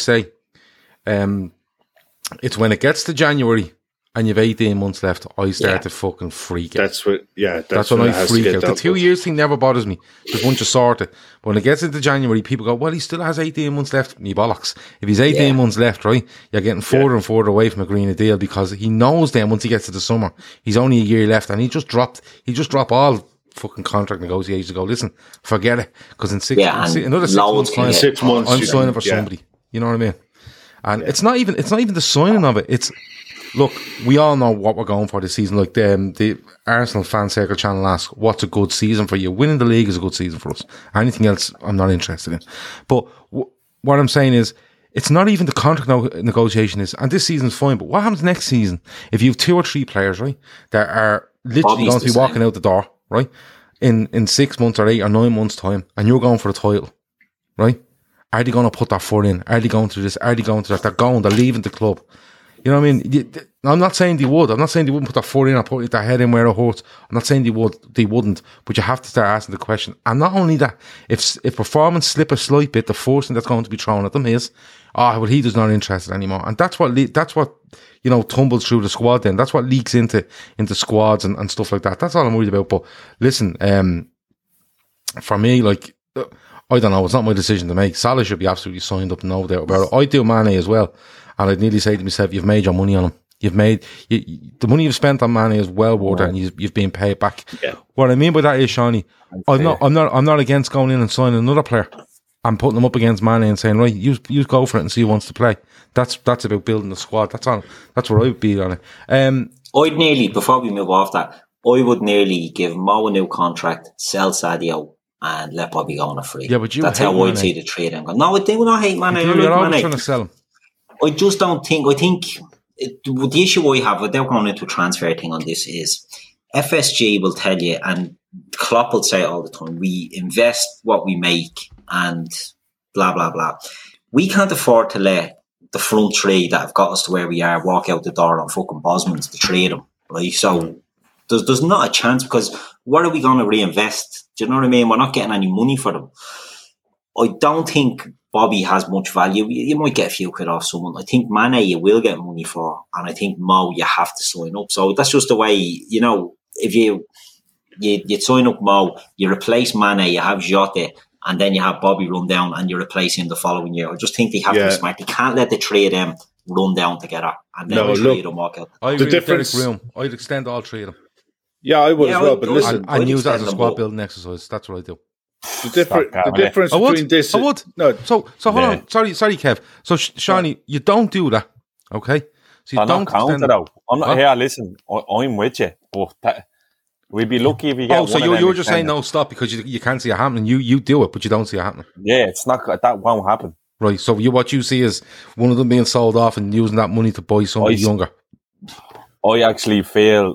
it's when it gets to January and you've 18 months left, I start to fucking freak out. That's when I freak out. The 2 years thing never bothers me. There's once you sort it. But when it gets into January, people go, well, he still has 18 months left. Me bollocks. If he's 18 months left, right, you're getting further and further away from agreeing a deal, because he knows then once he gets to the summer, he's only a year left, and he just dropped all fucking contract negotiations to go, listen, forget it, because in another 6 months time, 6 months, I'm signing for somebody. You know what I mean? And it's not even the signing of it. It's, look, we all know what we're going for this season. Like the Arsenal Fan Circle channel asks, what's a good season for you? Winning the league is a good season for us. Anything else, I'm not interested in. But what I'm saying is, it's not even the contract negotiation is, and this season's fine, but what happens next season if you have 2 or 3 players, right, that are literally going to be walking out the door, right, in 6 months or 8 or 9 months time, and you're going for the title, right? Are they going to put that foot in? Are they going to this? Are they going to that? They're leaving the club. You know what I mean? I'm not saying they would. I'm not saying they wouldn't put their foot in or put their head in where it hurts. I'm not saying they wouldn't. But you have to start asking the question. And not only that, if performance slip a slight bit, the first thing that's going to be thrown at them is, well, he does not interested anymore. And that's what tumbles through the squad then. That's what leaks into squads and stuff like that. That's all I'm worried about. But listen, for me, like, I don't know. It's not my decision to make. Salah should be absolutely signed up, no doubt about it. I do Mane as well. And I'd nearly say to myself, you've made your money on him. The money you've spent on Mane is well worth it, and you've been paid back. Yeah. What I mean by that is, Shawnee, I'm not against going in and signing another player and putting them up against Mane and saying, right, you go for it and see who wants to play. That's about building the squad. That's all. That's where I would be on it. I'd nearly, before we move off that, I would nearly give Mo a new contract, sell Sadio, and let Bobby go on a free. Yeah, but that's how I'd see the trade. No, I do not hate Mane. You're always trying to sell him. I just don't think. I think the issue I have without going into a transfer thing on this is FSG will tell you, and Klopp will say it all the time, we invest what we make and blah, blah, blah. We can't afford to let the front three that have got us to where we are walk out the door on fucking Bosmans to trade them, right? So there's not a chance, because what are we going to reinvest? Do you know what I mean? We're not getting any money for them. I don't think Bobby has much value. You might get a few quid off someone. I think Mane you will get money for, and I think Mo you have to sign up. So that's just the way, if you sign up Mo, you replace Mane, you have Jota, and then you have Bobby run down and you replace him the following year. I just think they have to be smart. They can't let the three of them run down together and then the three of them walk out. I agree with Derek Groom. I'd extend all 3 of them. Yeah, I would as well. But listen, I use that as a squad building exercise. That's what I do. The difference between this... I would. No. So hold on. Sorry, Kev. So, Shawnee, you don't do that, okay? So you don't count it out. I'm not here, listen, I'm with you, but we'd be lucky if we get so you're just saying no, stop, because you can't see it happening. You do it, but you don't see it happening. Yeah, it's not... That won't happen. Right, so what you see is one of them being sold off and using that money to buy somebody younger. I actually feel...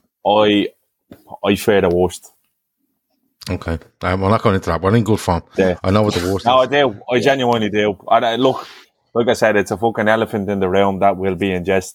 I fear the worst. Okay, we're not going into that. We're in good form. Yeah. I know what the worst is. No, I do. I genuinely do. Look, like I said, it's a fucking elephant in the room that will be addressed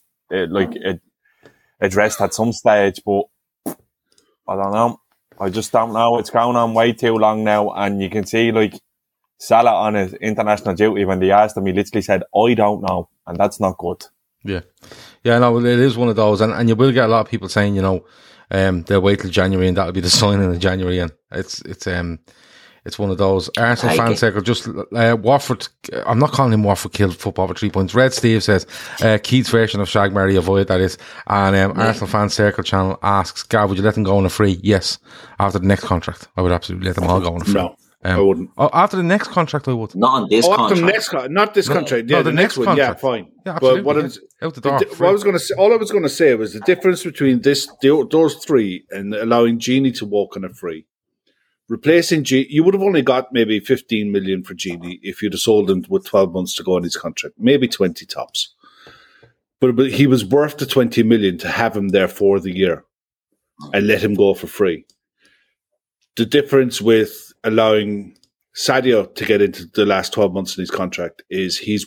at some stage, but I don't know. I just don't know. It's going on way too long now, and you can see, like, Salah on his international duty, when they asked him, he literally said, I don't know, and that's not good. Yeah. Yeah, no, it is one of those, and you will get a lot of people saying, they'll wait till January and that'll be the signing of January, and it's one of those. Arsenal Fan Circle, just Watford. I'm not calling him Watford killed football for 3 points. Red Steve says Keith's version of Shag Mary avoid, that is. And Arsenal Fan Circle channel asks, Gav, would you let them go on a free? Yes, after the next contract, I would absolutely let them all go on a free. No. I wouldn't. After the next contract, I would. Not on this contract. Not this contract. Yeah, the next one. contract. Yeah, fine. Yeah, absolutely. But what I was going to say, all I was going to say was the difference between those three and allowing Genie to walk on a free. Replacing Genie, you would have only got maybe 15 million for Genie if you'd have sold him with 12 months to go on his contract, maybe 20 tops. But he was worth the 20 million to have him there for the year and let him go for free. The difference with allowing Sadio to get into the last 12 months in his contract is he's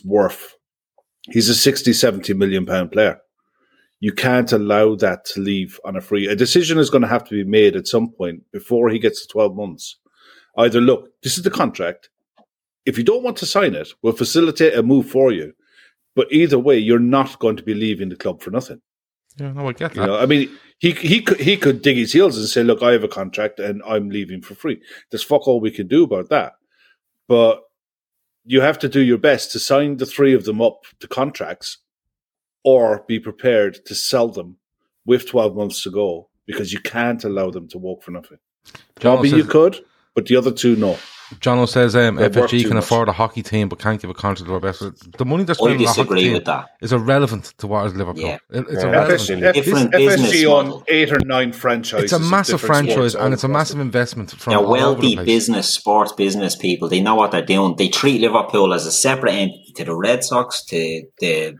a 60, 70 million pound player. You can't allow that to leave on a free. A decision is going to have to be made at some point before he gets to 12 months. Either, look, this is the contract. If you don't want to sign it, we'll facilitate a move for you. But either way, you're not going to be leaving the club for nothing. Yeah, no, I get that. You know, I mean, he could dig his heels and say, look, I have a contract and I'm leaving for free. There's fuck all we can do about that. But you have to do your best to sign the three of them up to contracts or be prepared to sell them with 12 months to go because you can't allow them to walk for nothing. Bobby, you could, but the other two, no. Jono says FSG can afford a hockey team but can't give a contract to our best. The money they're spending on a hockey team is irrelevant to what is Liverpool. Yeah. It's irrelevant. FSG on 8 or 9 franchises. It's a massive franchise and it's a massive investment from they're wealthy sports business people. They know what they're doing. They treat Liverpool as a separate entity to the Red Sox, to the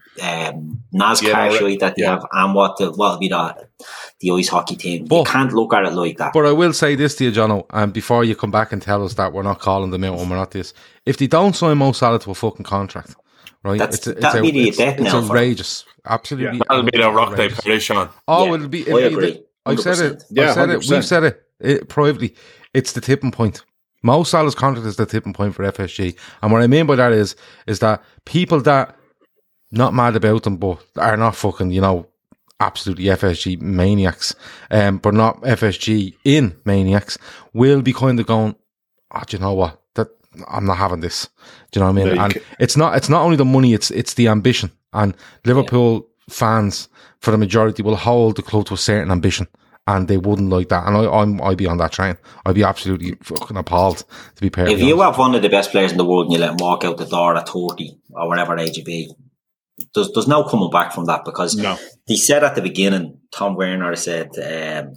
NASCAR that they have, and what will be the ice hockey team. You can't look at it like that. But I will say this to you, Jono, and before you come back and tell us that we're not calling them out and we're not this, if they don't sign Mo Salah to a fucking contract, right? It's outrageous. Absolutely. Yeah. That'll be the rock they perish on. It'll be. I've said it. We've said it privately. It's the tipping point. Mo Salah's contract is the tipping point for FSG. And what I mean by that is that people that not mad about them but are not fucking, absolutely FSG maniacs, but not FSG in maniacs, will be kind of going, do you know what? That I'm not having this. Do you know what I mean? And it's not only the money, it's the ambition. And Liverpool fans, for the majority, will hold the club to a certain ambition, and they wouldn't like that. And I'd be on that train. I'd be absolutely fucking appalled, to be perfectly honest. If you have one of the best players in the world and you let him walk out the door at 30 or whatever age you be, there's no coming back from that, because they said at the beginning, Tom Werner said,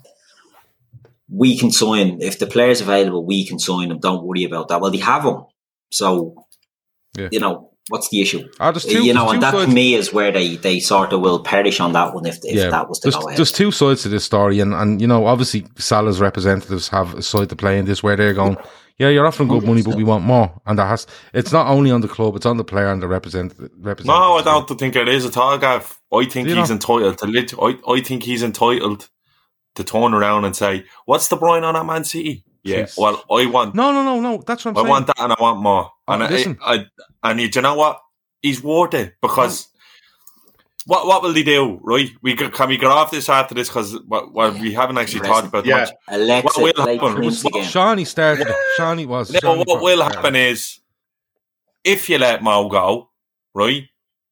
we can sign, if the player's available, we can sign him, don't worry about that. Well, they have him. So, what's the issue? And that to me is where they sort of will perish on that one if that was to go ahead. There's two sides to this story, and obviously Salah's representatives have a side to play in this where they're going, yeah, you're offering good money, but we want more. And it's not only on the club, it's on the player and the representative. No, I don't think it is at all, Gav. I think he's entitled to I think he's entitled to turn around and say, what's the Brian on at Man City? Yeah, well, I want... No, that's what I'm saying. I want that and I want more. And you know what? He's worth it, because... What will they do, right? Can we get off this after this, because we haven't actually talked about much. What will happen? Shawnee started it. Shawnee was. What will happen is, if you let Mo go, right,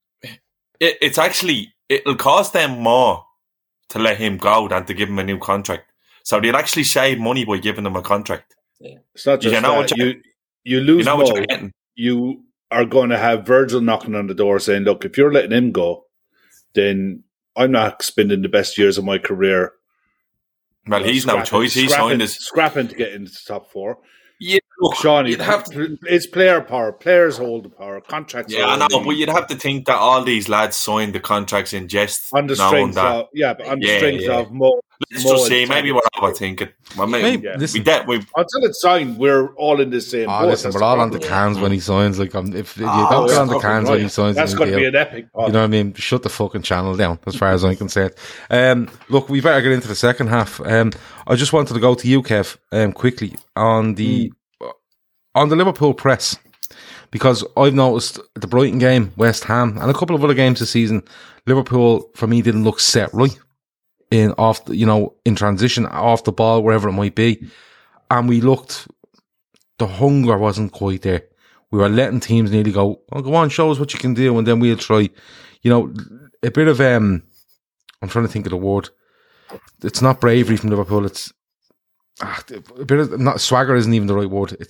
it'll cost them more to let him go than to give him a new contract. So they'll actually save money by giving him a contract. Yeah. It's not just you lose Mo, you are going to have Virgil knocking on the door saying, look, if you're letting him go, then I'm not spending the best years of my career. Well, he's no choice. He's scrapping to get into the top 4. Yeah, look, Shawnee, it's player power. Players hold the power. Contracts. Yeah, I know, but you'd have to think that all these lads signed the contracts in jest. On the strength of, of Mo. Let's just see. Maybe we're overthinking. Until it's signed, we're all in the same boat. Listen, we're all on the cans when he signs. Like, if you don't get on the cans when he signs, that's going to be an epic. You know what I mean? Shut the fucking channel down, as far as I'm concerned. Look, we better get into the second half. I just wanted to go to you, Kev, quickly on the Liverpool press, because I've noticed the Brighton game, West Ham, and a couple of other games this season, Liverpool for me didn't look set right in transition, off the ball, wherever it might be, and the hunger wasn't quite there. We were letting teams nearly go, oh, go on, show us what you can do, and then we'll try. A bit of I'm trying to think of the word. It's not bravery from Liverpool. It's a bit of, not swagger isn't even the right word.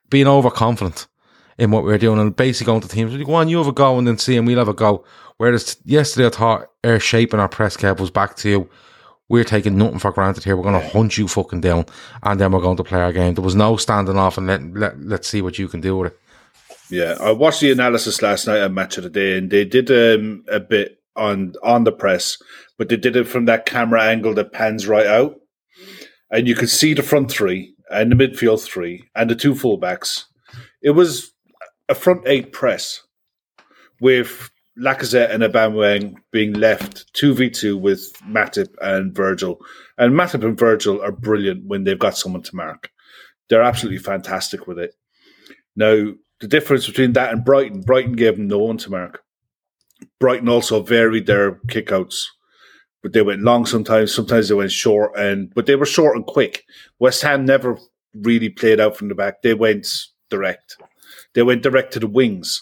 being overconfident in what we were doing and basically going to teams. Go on, you have a go and then see and we'll have a go. Whereas yesterday I thought our shape and our press kept was back to you. We're taking nothing for granted here. We're going to hunt you fucking down and then we're going to play our game. There was no standing off and let's see what you can do with it. Yeah, I watched the analysis last night on Match of the Day and they did a bit on the press, but they did it from that camera angle that pans right out. And you could see the front three and the midfield three and the two fullbacks. It was a front eight press with Lacazette and Aubameyang being left 2v2 with Matip and Virgil. And Matip and Virgil are brilliant when they've got someone to mark. They're absolutely fantastic with it. Now, the difference between that and Brighton gave them no one to mark. Brighton also varied their kickouts, but they went long sometimes they went short, but they were short and quick. West Ham never really played out from the back. They went direct. They went direct to the wings.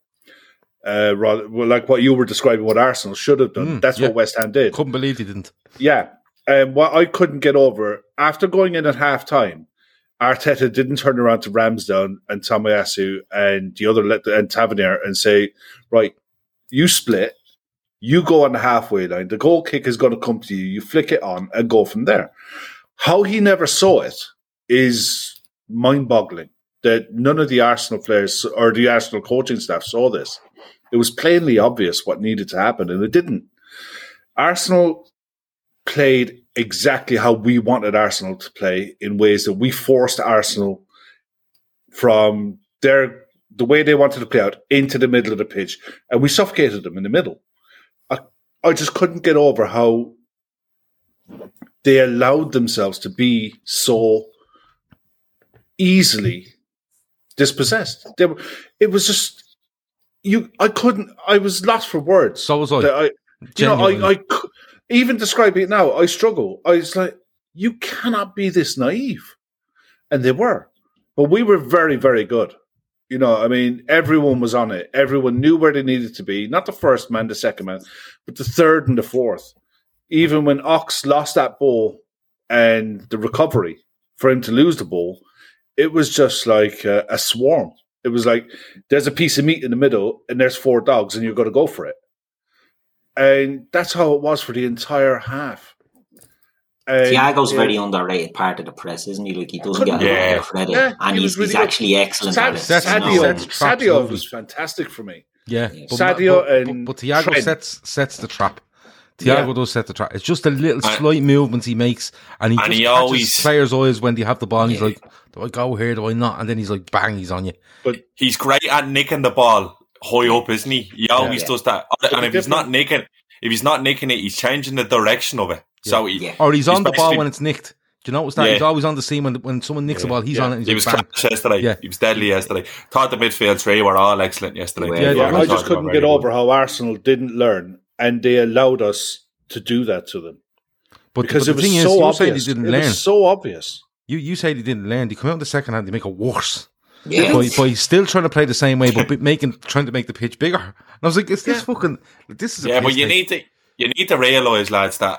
Rather, like what you were describing, what Arsenal should have done. That's what West Ham did. Couldn't believe they didn't. Yeah. What I couldn't get over, after going in at half-time, Arteta didn't turn around to Ramsdale and Tomiyasu and the other and Tavernier and say, right, you split, you go on the halfway line, the goal kick is going to come to you, you flick it on and go from there. How he never saw it is mind-boggling, that none of the Arsenal players or the Arsenal coaching staff saw this. It was plainly obvious what needed to happen, and it didn't. Arsenal played exactly how we wanted Arsenal to play in ways that we forced Arsenal from the way they wanted to play out into the middle of the pitch, and we suffocated them in the middle. I just couldn't get over how they allowed themselves to be so easily dispossessed. It was just I was lost for words. So was I. I even describing it now, I struggle. I was like, you cannot be this naive. And they were. But we were very, very good. I mean, everyone was on it. Everyone knew where they needed to be. Not the first man, the second man, but the third and the fourth. Even when Ox lost that ball and the recovery for him to lose the ball, it was just like a swarm. It was like, there's a piece of meat in the middle and there's 4 dogs and you're going to go for it. And that's how it was for the entire half. Thiago's very underrated part of the press, isn't he? Like, he doesn't get a lot of credit, and he's actually excellent at it. Sadio was fantastic for me. Yeah, Sadio but Thiago sets the trap. Thiago does set the trap. It's just the little slight movements he makes, and he always players' eyes when they have the ball. And he's like, "Do I go here? Do I not?" And then he's like, "Bang!" He's on you. But he's great at nicking the ball high up, isn't he? He always does that. And if he's not nicking it, he's changing the direction of it. Yeah. So or he's on the ball when it's nicked. Do you notice that? He's always on the scene when someone nicks the ball, he's on it. And he was class yesterday. Yeah. He was deadly yesterday. Thought the midfield three were all excellent yesterday. I just couldn't get over how Arsenal didn't learn, and they allowed us to do that to them. Because it was so obvious. It was so obvious. You say they didn't learn. They come out in the second half, they make it worse. Yes. But he's still trying to play the same way, but trying to make the pitch bigger. And I was like, this is but you need to realise, lads, that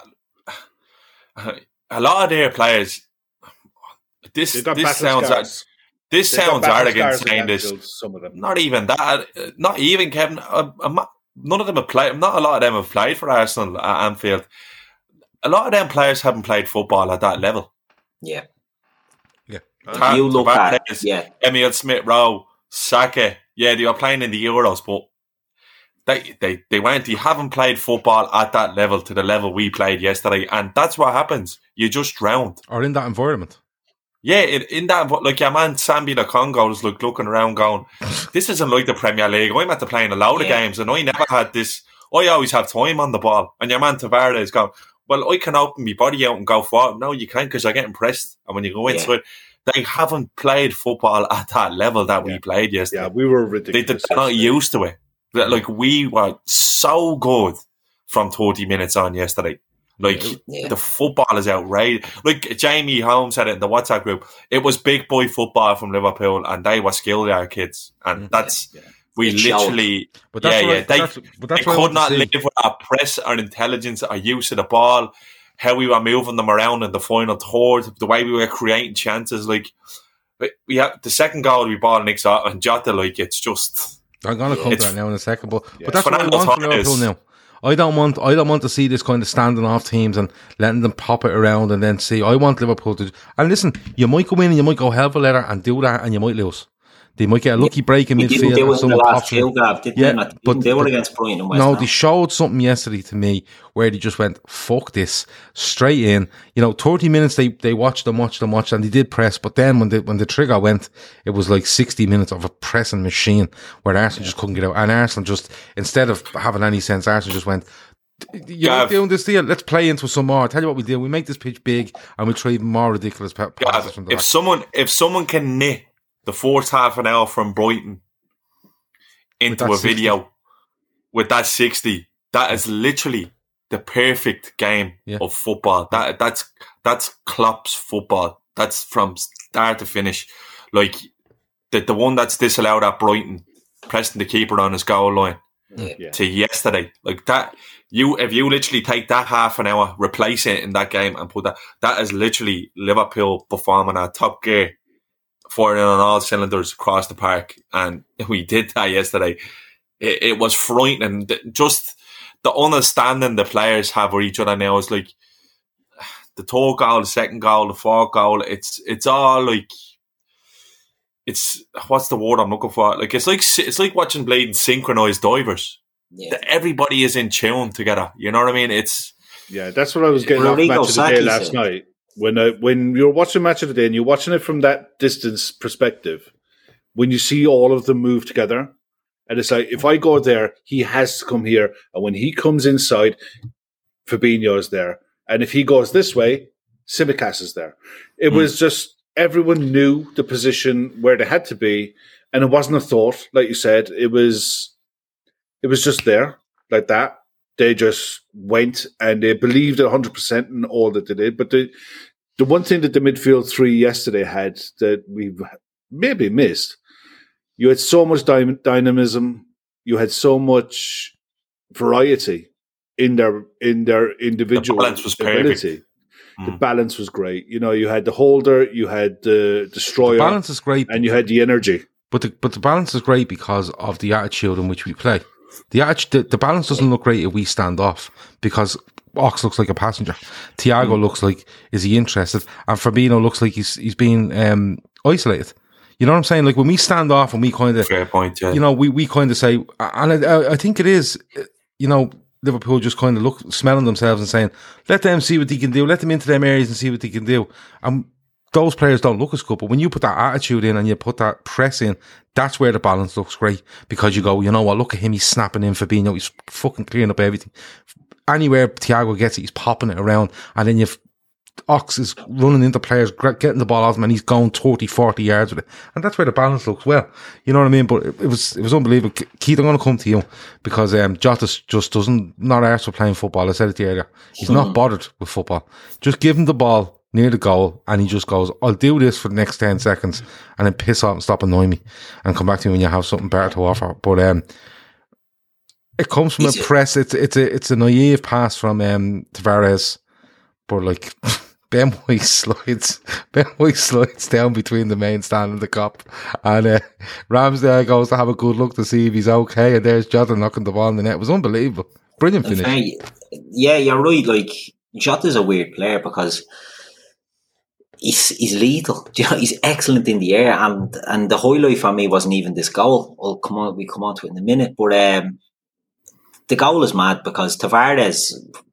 a lot of their players, this sounds arrogant saying this. Some of them. Not even that. Not even Kevin. None of them have played. Not a lot of them have played for Arsenal at Anfield. A lot of them players haven't played football at that level. Yeah. You look at Emile Smith-Rowe, Saka. Yeah, they are playing in the Euros, but they went. You haven't played football at that level, to the level we played yesterday, and that's what happens. You just drowned, or in that environment. Yeah, in that, like your man Sambi Lokonga was looking around, going, "This isn't like the Premier League. I'm at to playing a load of games, and I never had this. I always have time on the ball." And your man Tavares is going, "Well, I can open my body out and go forward." No, you can't, because I get pressed, and when you go inside. They haven't played football at that level that we played yesterday. Yeah, we were ridiculous. They're not used to it. Like, we were so good from 30 minutes on yesterday. Like, the football is outrageous. Like, Jamie Holmes said it in the WhatsApp group, it was big boy football from Liverpool, and they were skilled, our kids. And that's... We literally... They could not live without press or intelligence or use of the ball. How we were moving them around in the final third, the way we were creating chances, like we have the second goal we ball Nick's out and Jota, like, it's just. I'm gonna come to that now in a second, but that's what I want from Liverpool now. I don't want to see this kind of standing off teams and letting them pop it around and then see. I want Liverpool to. And listen, you might go in and you might go hell of a letter and do that, and you might lose. They might get a lucky break in midfield. Didn't do it in the last field grab, didn't they? But they were against Brighton and West No, Ham. they showed something yesterday to me where they just went, fuck this, straight in. 30 minutes they watched, and they did press, but then when the trigger went, it was like 60 minutes of a pressing machine where Arsenal just couldn't get out. And Arsenal just, instead of having any sense, Arsenal just went, you're doing this deal, let's play into some more. I'll tell you what we do, we make this pitch big and we try even more ridiculous passes from the back. If someone can knit the fourth half an hour from Brighton into a video with that 60, that is literally the perfect game of football. That's Klopp's football. That's from start to finish. Like the one that's disallowed at Brighton, pressing the keeper on his goal line to yesterday. Like that, if you literally take that half an hour, replace it in that game and put that is literally Liverpool performing at top gear, firing on all cylinders across the park, and we did that yesterday. It was frightening. Just the understanding the players have for each other now is like the third goal, the second goal, the fourth goal. It's all like what's the word I'm looking for? Like it's like watching bleeding synchronized divers. Yeah. Everybody is in tune together. You know what I mean? That's what I was getting off Match of the Day last night. When you're watching Match of the Day and you're watching it from that distance perspective, when you see all of them move together, and it's like, if I go there, he has to come here. And when he comes inside, Fabinho's there. And if he goes this way, Tsimikas is there. It was just, everyone knew the position where they had to be. And it wasn't a thought, like you said. It was just there, like that. They just went and they believed 100% in all that they did. But the one thing that the midfield three yesterday had that we maybe missed, you had so much dynamism, you had so much variety in their individual ability. The balance was great. You had the holder, you had the destroyer. The balance is great, and you had the energy. But the balance is great because of the attitude in which we play. The balance doesn't look great if we stand off because Ox looks like a passenger. Thiago looks like, is he interested? And Fabinho looks like he's being isolated. You know what I'm saying? Like when we stand off and we kind of, fair point, we kind of say, and I think it is, Liverpool just kind of smelling themselves and saying, let them see what they can do. Let them into them areas and see what they can do. And those players don't look as good, but when you put that attitude in and you put that press in, that's where the balance looks great because you go, you know what, look at him, he's snapping in Fabinho, he's fucking clearing up everything. Anywhere Thiago gets it, he's popping it around, and then Ox is running into players, getting the ball off him, and he's going 30, 40 yards with it. And that's where the balance looks well. You know what I mean? But it was unbelievable. Keith, I'm going to come to you because Jota just not asked for playing football. I said it earlier. He's not bothered with football. Just give him the ball near the goal and he just goes, I'll do this for the next 10 seconds and then piss off and stop annoying me and come back to me when you have something better to offer. But it comes from a press. It's a naive pass from Tavares, but like Ben White slides down between the main stand and the cop, and Ramsdale goes to have a good look to see if he's okay, and there's Jota knocking the ball in the net. It was unbelievable. Brilliant finish. Yeah, you're right. Like Jota's a weird player because he's lethal. He's excellent in the air, and the highlight for me wasn't even this goal. We come on to it in a minute, but the goal is mad because Tavares,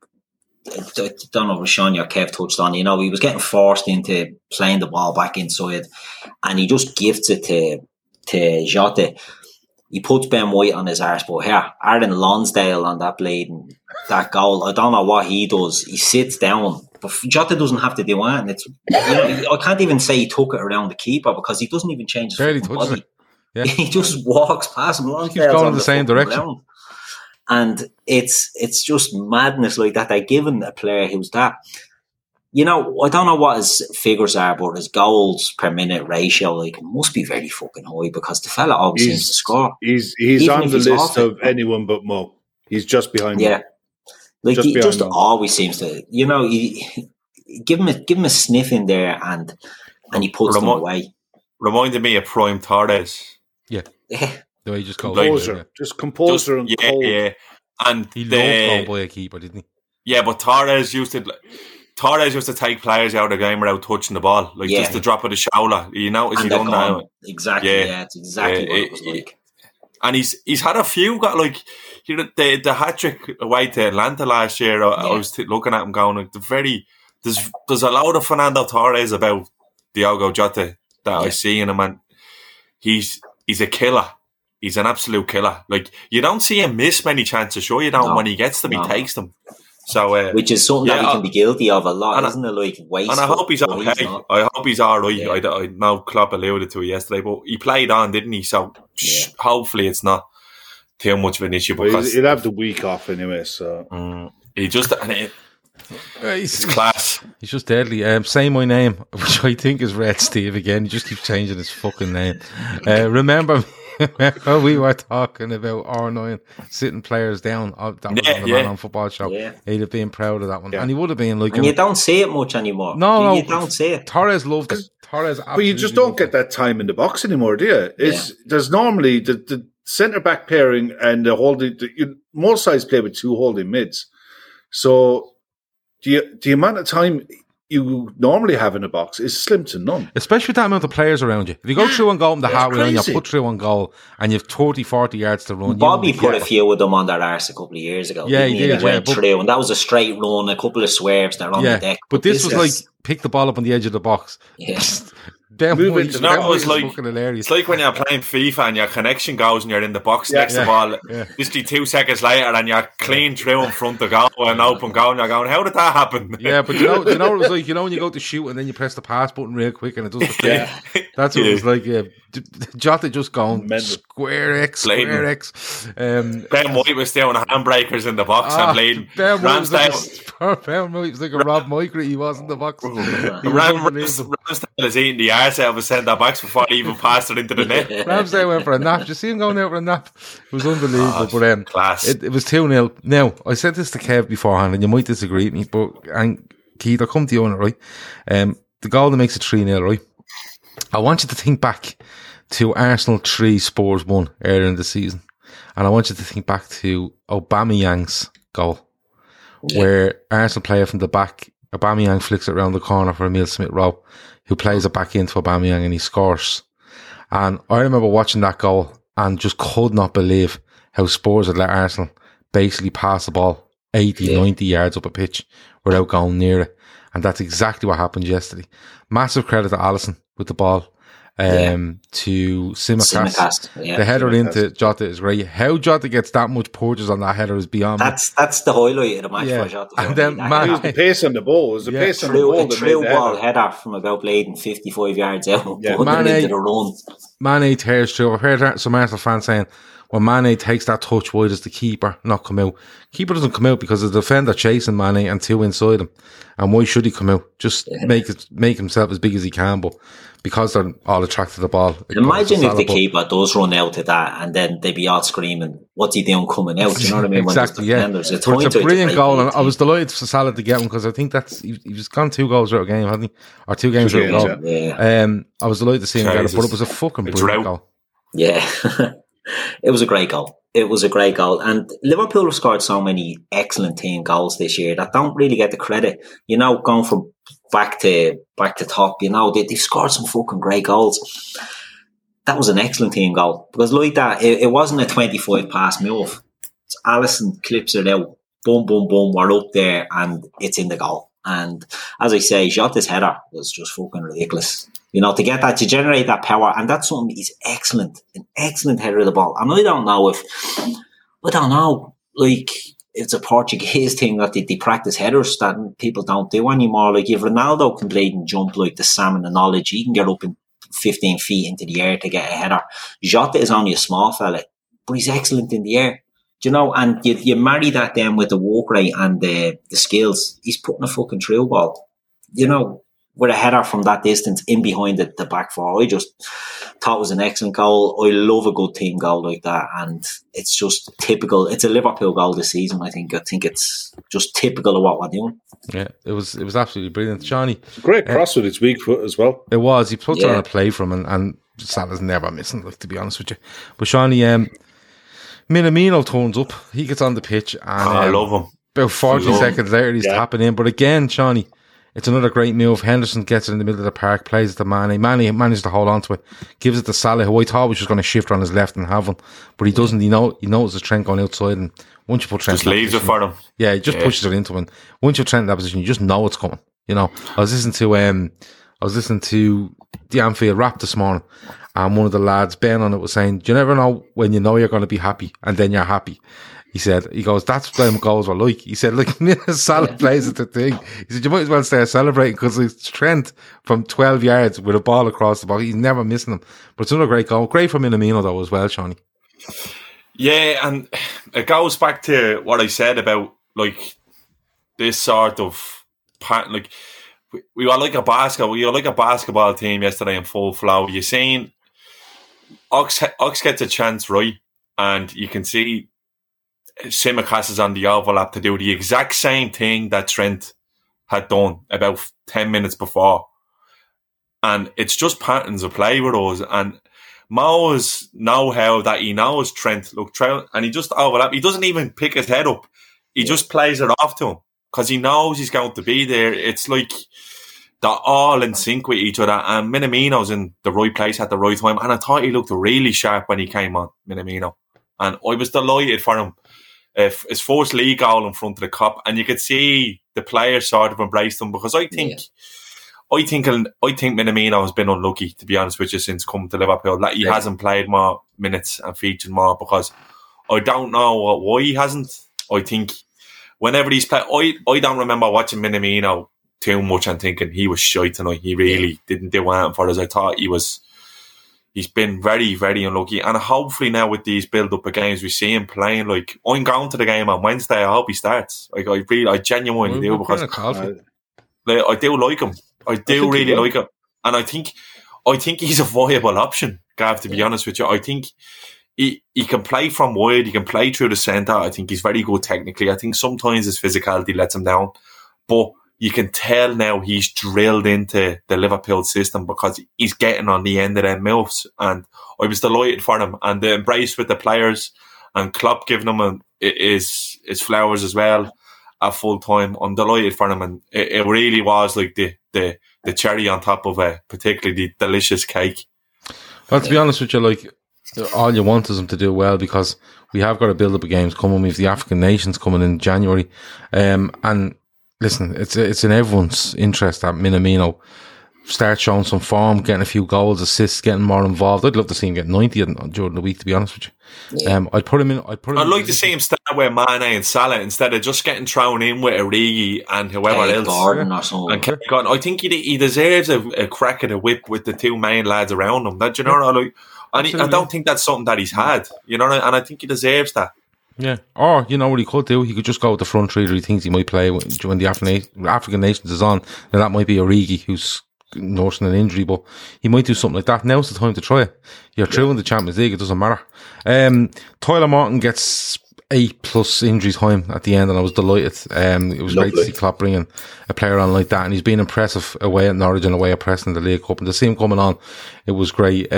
I don't know if Sean or Kev touched on, he was getting forced into playing the ball back inside, and he just gifts it to Jota. He puts Ben White on his arse, but here, Aaron Lonsdale on that goal, I don't know what he does. He sits down. But Jota doesn't have to do anything. I can't even say he took it around the keeper because he doesn't even change his body. Yeah. He just walks past him. He keeps going in the same direction. Ground. And it's just madness like that. They're giving a player who's that. I don't know what his figures are, but his goals per minute ratio must be very fucking high because the fella always seems to score. He's on the list of anyone but Mo. He's just behind Mo. Yeah. Like he just always seems to, he give him a sniff in there and he puts them away. reminded me of Prime Torres. Yeah. The way he just goes. Composure. Just composure and cold. Yeah. And he loved going by a keeper, didn't he? Yeah, but Torres used to take players out of the game without touching the ball. Like, just the drop of the shoulder. You notice he done that. Exactly, it's exactly what it was like. And he's had a few, got like, you know, the hat-trick away to Atlanta last year, I was looking at him going, like, there's a load of Fernando Torres about Diogo Jota that I see in him, and he's a killer. He's an absolute killer. Like, you don't see him miss many chances, sure you don't. When he gets them, he takes them. So, which is something that he can be guilty of a lot, isn't it? Like, wasteful. And I hope he's okay. I hope he's all right. Yeah. I know Klopp alluded to it yesterday, but he played on, didn't he? So hopefully it's not too much of an issue. Because he'll have the week off anyway. So he just it's class. He's just deadly. Say my name, which I think is Red Steve again. He just keeps changing his fucking name. Remember we were talking about R9 sitting players down. That was on the Man on Football Show. Yeah. He'd have been proud of that one. And he would have been like... And you don't see it much anymore. No. You don't see it. Torres loved it. Torres absolutely. But you just don't get that time in the box anymore, do you? There's normally the centre-back pairing and the holding... Most sides play with two holding mids. So the amount of time you normally have in a box is slim to none. Especially with that amount of players around you. If you go through and go in the halfway line, you put through one goal and you have 30, 40 yards to run. Bobby put a few of them on their arse a couple of years ago. Yeah, he did. He went through, and that was a straight run, a couple of swerves that are on the deck. But this was like, pick the ball up on the edge of the box. Yeah. It's like when you're playing FIFA and your connection goes and you're in the box next to the ball. Literally 2 seconds later and you're clean through in front of goal and open goal and you're going, how did that happen? Yeah, but you know what it was like? You know when you go to shoot and then you press the pass button real quick and it does the thing? That's what it was like. Jota just going square X. Ben White was doing handbreakers in the box and bleeding. Ben White was like a Rob Micrey. He was in the box. Ramsdale is eating the arse out of his centre backs before he even passed it into the net. Ramsdale went for a nap. Did you see him going out for a nap? It was unbelievable. But class. It was 2-0. Now, I said this to Kev beforehand, and you might disagree with me, and Keith, I'll come to you on it, right? The goal that makes it 3-0, right? I want you to think back to Arsenal 3, Spurs 1 earlier in the season. And I want you to think back to Aubameyang's goal, where Arsenal player from the back, Aubameyang flicks it around the corner for Emile Smith-Rowe, who plays it back into Aubameyang and he scores. And I remember watching that goal and just could not believe how Spurs had let Arsenal basically pass the ball 80, 90 yards up a pitch without going near it. And that's exactly what happened yesterday. Massive credit to Alisson with the ball. To Tsimikas. The header into Jota is great. How Jota gets that much purchase on that header is beyond me. That's the highlight of the match for Jota. And then the pace on the ball. It was the pace on the ball. A true ball header from about bleeding 55 yards out. Into the run. Mane tears through. I've heard some Arsenal fans saying, when Mane takes that touch, why does the keeper not come out? Keeper doesn't come out because the defender chasing Mane and 2 inside him. And why should he come out? Just make himself as big as he can, but because they're all attracted to the ball. Imagine if the keeper does run out to that and then they'd be all screaming, what's he doing coming out? Do you know what I mean? Exactly, It's a brilliant goal, and I was delighted for Salah to get him because I think he's gone 2 goals out of game, hasn't he? Or 2 games out of goal. Yeah. I was delighted to see him get it, but it was a fucking brilliant goal. Yeah. It was a great goal. And Liverpool have scored so many excellent team goals this year that don't really get the credit. You know, going from back to top, you know, they've scored some fucking great goals. That was an excellent team goal. Because like that, it wasn't a 25 pass move. Alisson clips it out. Boom, boom, boom. We're up there and it's in the goal. And as I say, Jota's header was just fucking ridiculous. You know, to get that, to generate that power, and that's something he's excellent, an excellent header of the ball. And I don't know, like, it's a Portuguese thing that they practice headers that people don't do anymore. Like, if Ronaldo can bleed and jump like the salmon and knowledge, he can get up in 15 feet into the air to get a header. Jota is only a small fella, but he's excellent in the air. Do you know, and you marry that then with the work rate and the skills, he's putting a fucking through ball. You know, with a header from that distance in behind the back four. I just thought it was an excellent goal. I love a good team goal like that, and it's just typical. It's a Liverpool goal this season. I think it's just typical of what we're doing. Yeah, it was absolutely brilliant, Johnny. Great cross with his weak foot as well. It was. He put on a play from him, and Salah's never missing. Like, to be honest with you, but Johnny, Minamino turns up. He gets on the pitch, and I love him. About 40 seconds later, he's tapping in. But again, Johnny, it's another great move. Henderson gets it in the middle of the park, plays it to Mane. Mane manages to hold on to it, gives it to Salah, who I thought was just going to shift on his left and have one, but he doesn't. He knows the Trent going outside, and once you put Trent, just leaves it for him. Yeah, he just pushes it into him. Once you Trent in that position, you just know it's coming. You know, I was listening to the Anfield Rap this morning, and one of the lads, Ben, on it was saying, "Do you never know when you know you're going to be happy, and then you're happy?" He goes, that's what them goals were like. He said, like, Salah plays at the thing. He said, you might as well start celebrating because it's Trent from 12 yards with a ball across the box. He's never missing them. But it's another great goal. Great for Minamino, though, as well, Shawnee. Yeah, and it goes back to what I said about, like, this sort of pattern. Like, we were like a basketball team yesterday in full flow. You're saying Ox gets a chance, right? And you can see Tsimikas is on the overlap to do the exact same thing that Trent had done about 10 minutes before. And it's just patterns of play with us. And Mo's know-how that he knows Trent, and he just overlap. He doesn't even pick his head up. He just plays it off to him because he knows he's going to be there. It's like they're all in sync with each other. And Minamino's in the right place at the right time. And I thought he looked really sharp when he came on, Minamino. And I was delighted for him. His first league goal in front of the Kop, and you could see the players sort of embraced him because I think Minamino has been unlucky, to be honest with you, since coming to Liverpool. Like, he hasn't played more minutes and featured more because I don't know why he hasn't. I think whenever he's played, I don't remember watching Minamino too much and thinking he was shite tonight. He really didn't do anything for us. I thought he's been very, very unlucky. And hopefully now with these build-up of games, we see him playing. Like, I'm going to the game on Wednesday. I hope he starts. Like, I genuinely do because I do like him. I do really like him. And I think he's a viable option, Gav, to be honest with you. I think he can play from wide. He can play through the centre. I think he's very good technically. I think sometimes his physicality lets him down. But you can tell now he's drilled into the Liverpool system because he's getting on the end of them moves. And I was delighted for him. And the embrace with the players and Klopp giving him his flowers as well at full time. I'm delighted for him. And it really was like the cherry on top of a particularly delicious cake. Well, to be honest with you, like, all you want is him to do well because we have got a build-up of games coming. We have the African nations coming in January. And listen, it's in everyone's interest that Minamino starts showing some form, getting a few goals, assists, getting more involved. I'd love to see him get 90 during the week, to be honest with you. Yeah. I'd put him in. I'd like to see him start with Mane and Salah instead of just getting thrown in with Origi and whoever else. Gordon or something. And I think he deserves a crack at the whip with the two main lads around him. That, you know, like, I don't think that's something that he's had, you know, and I think he deserves that. Yeah, or you know what he could do? He could just go with the front three that he thinks he might play when the African nations is on. Now that might be Origi who's nursing an injury, but he might do something like that. Now's the time to try it. You're through in the Champions League; it doesn't matter. Tyler Morton gets 8+ injury time at the end, and I was delighted. It was great to see Klopp bringing a player on like that, and he's been impressive away at Norwich and away at Preston in the League Cup, and to see him coming on, it was great.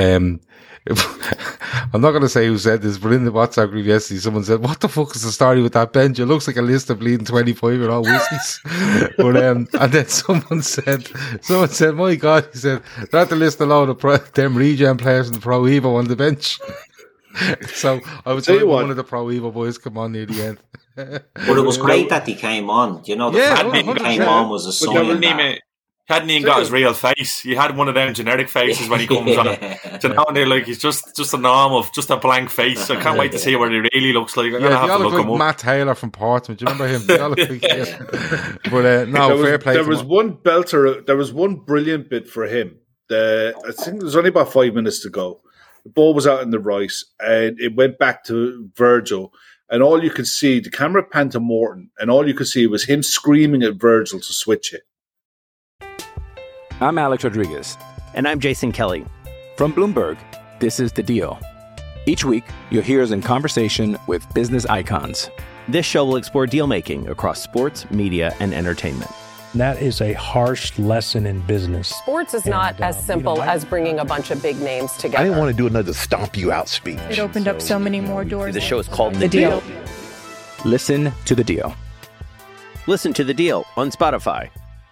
I'm not going to say who said this, but in the WhatsApp group yesterday, someone said, "What the fuck is the story with that bench? It looks like a list of bleeding 25-year-old whiskies." But and then someone said, "My God," he said, "That the list alone of them regen players in the Pro Evo on the bench." So I would say one of the Pro Evo boys come on near the end. But it was great that he came on. You know, the fact that he came on was a sign that. Hadn't even got his real face. He had one of them generic faces when he comes on. So now they're like, he's just a normal, just a blank face. I can't wait to see what he really looks like. I'm gonna have to look him up. Matt Taylor from Portsmouth. Do you remember him? But no, fair play. There was one belter. There was one brilliant bit for him. I think there was only about 5 minutes to go. The ball was out in the right, and it went back to Virgil. And all you could see, the camera panned to Morton, and all you could see was him screaming at Virgil to switch it. I'm Alex Rodriguez. And I'm Jason Kelly. From Bloomberg, this is The Deal. Each week, you'll hear us in conversation with business icons. This show will explore deal-making across sports, media, and entertainment. That is a harsh lesson in business. Sports is not as simple as bringing a bunch of big names together. I didn't want to do another stomp you out speech. It opened up so many more doors. The show is called The Deal. Listen to The Deal. Listen to The Deal on Spotify.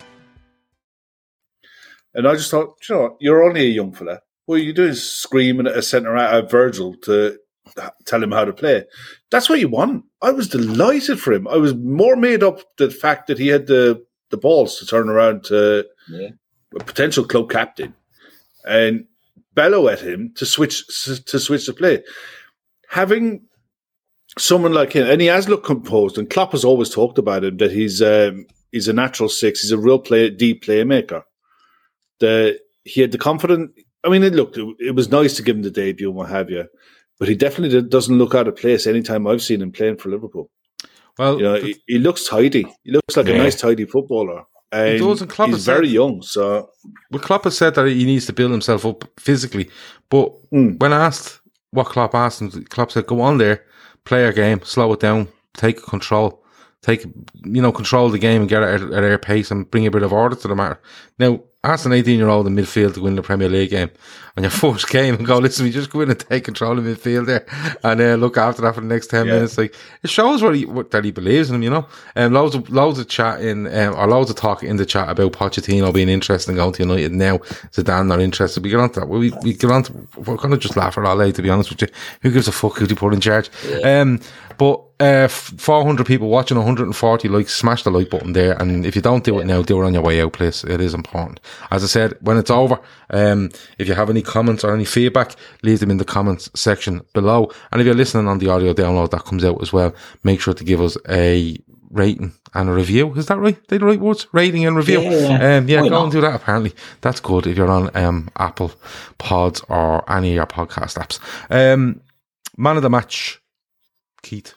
And I just thought, you know, you're only a young fella. What you do is screaming at a centre out Virgil to tell him how to play. That's what you want. I was delighted for him. I was more made up the fact that he had the balls to turn around to a potential club captain and bellow at him to switch the play. Having someone like him, and he has looked composed, and Klopp has always talked about him, that he's a natural six. He's a real deep playmaker. He had the confidence. I mean, it was nice to give him the debut and what have you, but he definitely doesn't look out of place anytime I've seen him playing for Liverpool. Well, you know, he looks tidy. He looks like a nice, tidy footballer. And he does, and Klopp he's very young. So, well, Klopp has said that he needs to build himself up physically. But when asked what Klopp asked him, Klopp said, "Go on there, play our game, slow it down, take control, control the game and get it at our pace and bring a bit of order to the matter." Now, ask an 18-year-old in midfield to win the Premier League game on your first game and go, "Listen, we just go in and take control of midfield there and look after that for the next 10 minutes." Like, it shows that he believes in him, you know. And loads of chat or loads of talk in the chat about Pochettino being interested in going to United now. Zidane not interested. We get on to that. We get on to, we're going to just laugh at all day, to be honest with you. Who gives a fuck who they put in charge? Yeah. But 400 people watching, 140 likes. Smash the like button there, and if you don't do it now, do it on your way out, please. It is important. As I said, when it's over, if you have any comments or any feedback, leave them in the comments section below. And if you're listening on the audio download that comes out as well, make sure to give us a rating and a review. Is that right? They're the right words? Rating and review. Go and do that. Apparently, that's good if you're on Apple Pods or any of your podcast apps. Man of the match, Keith.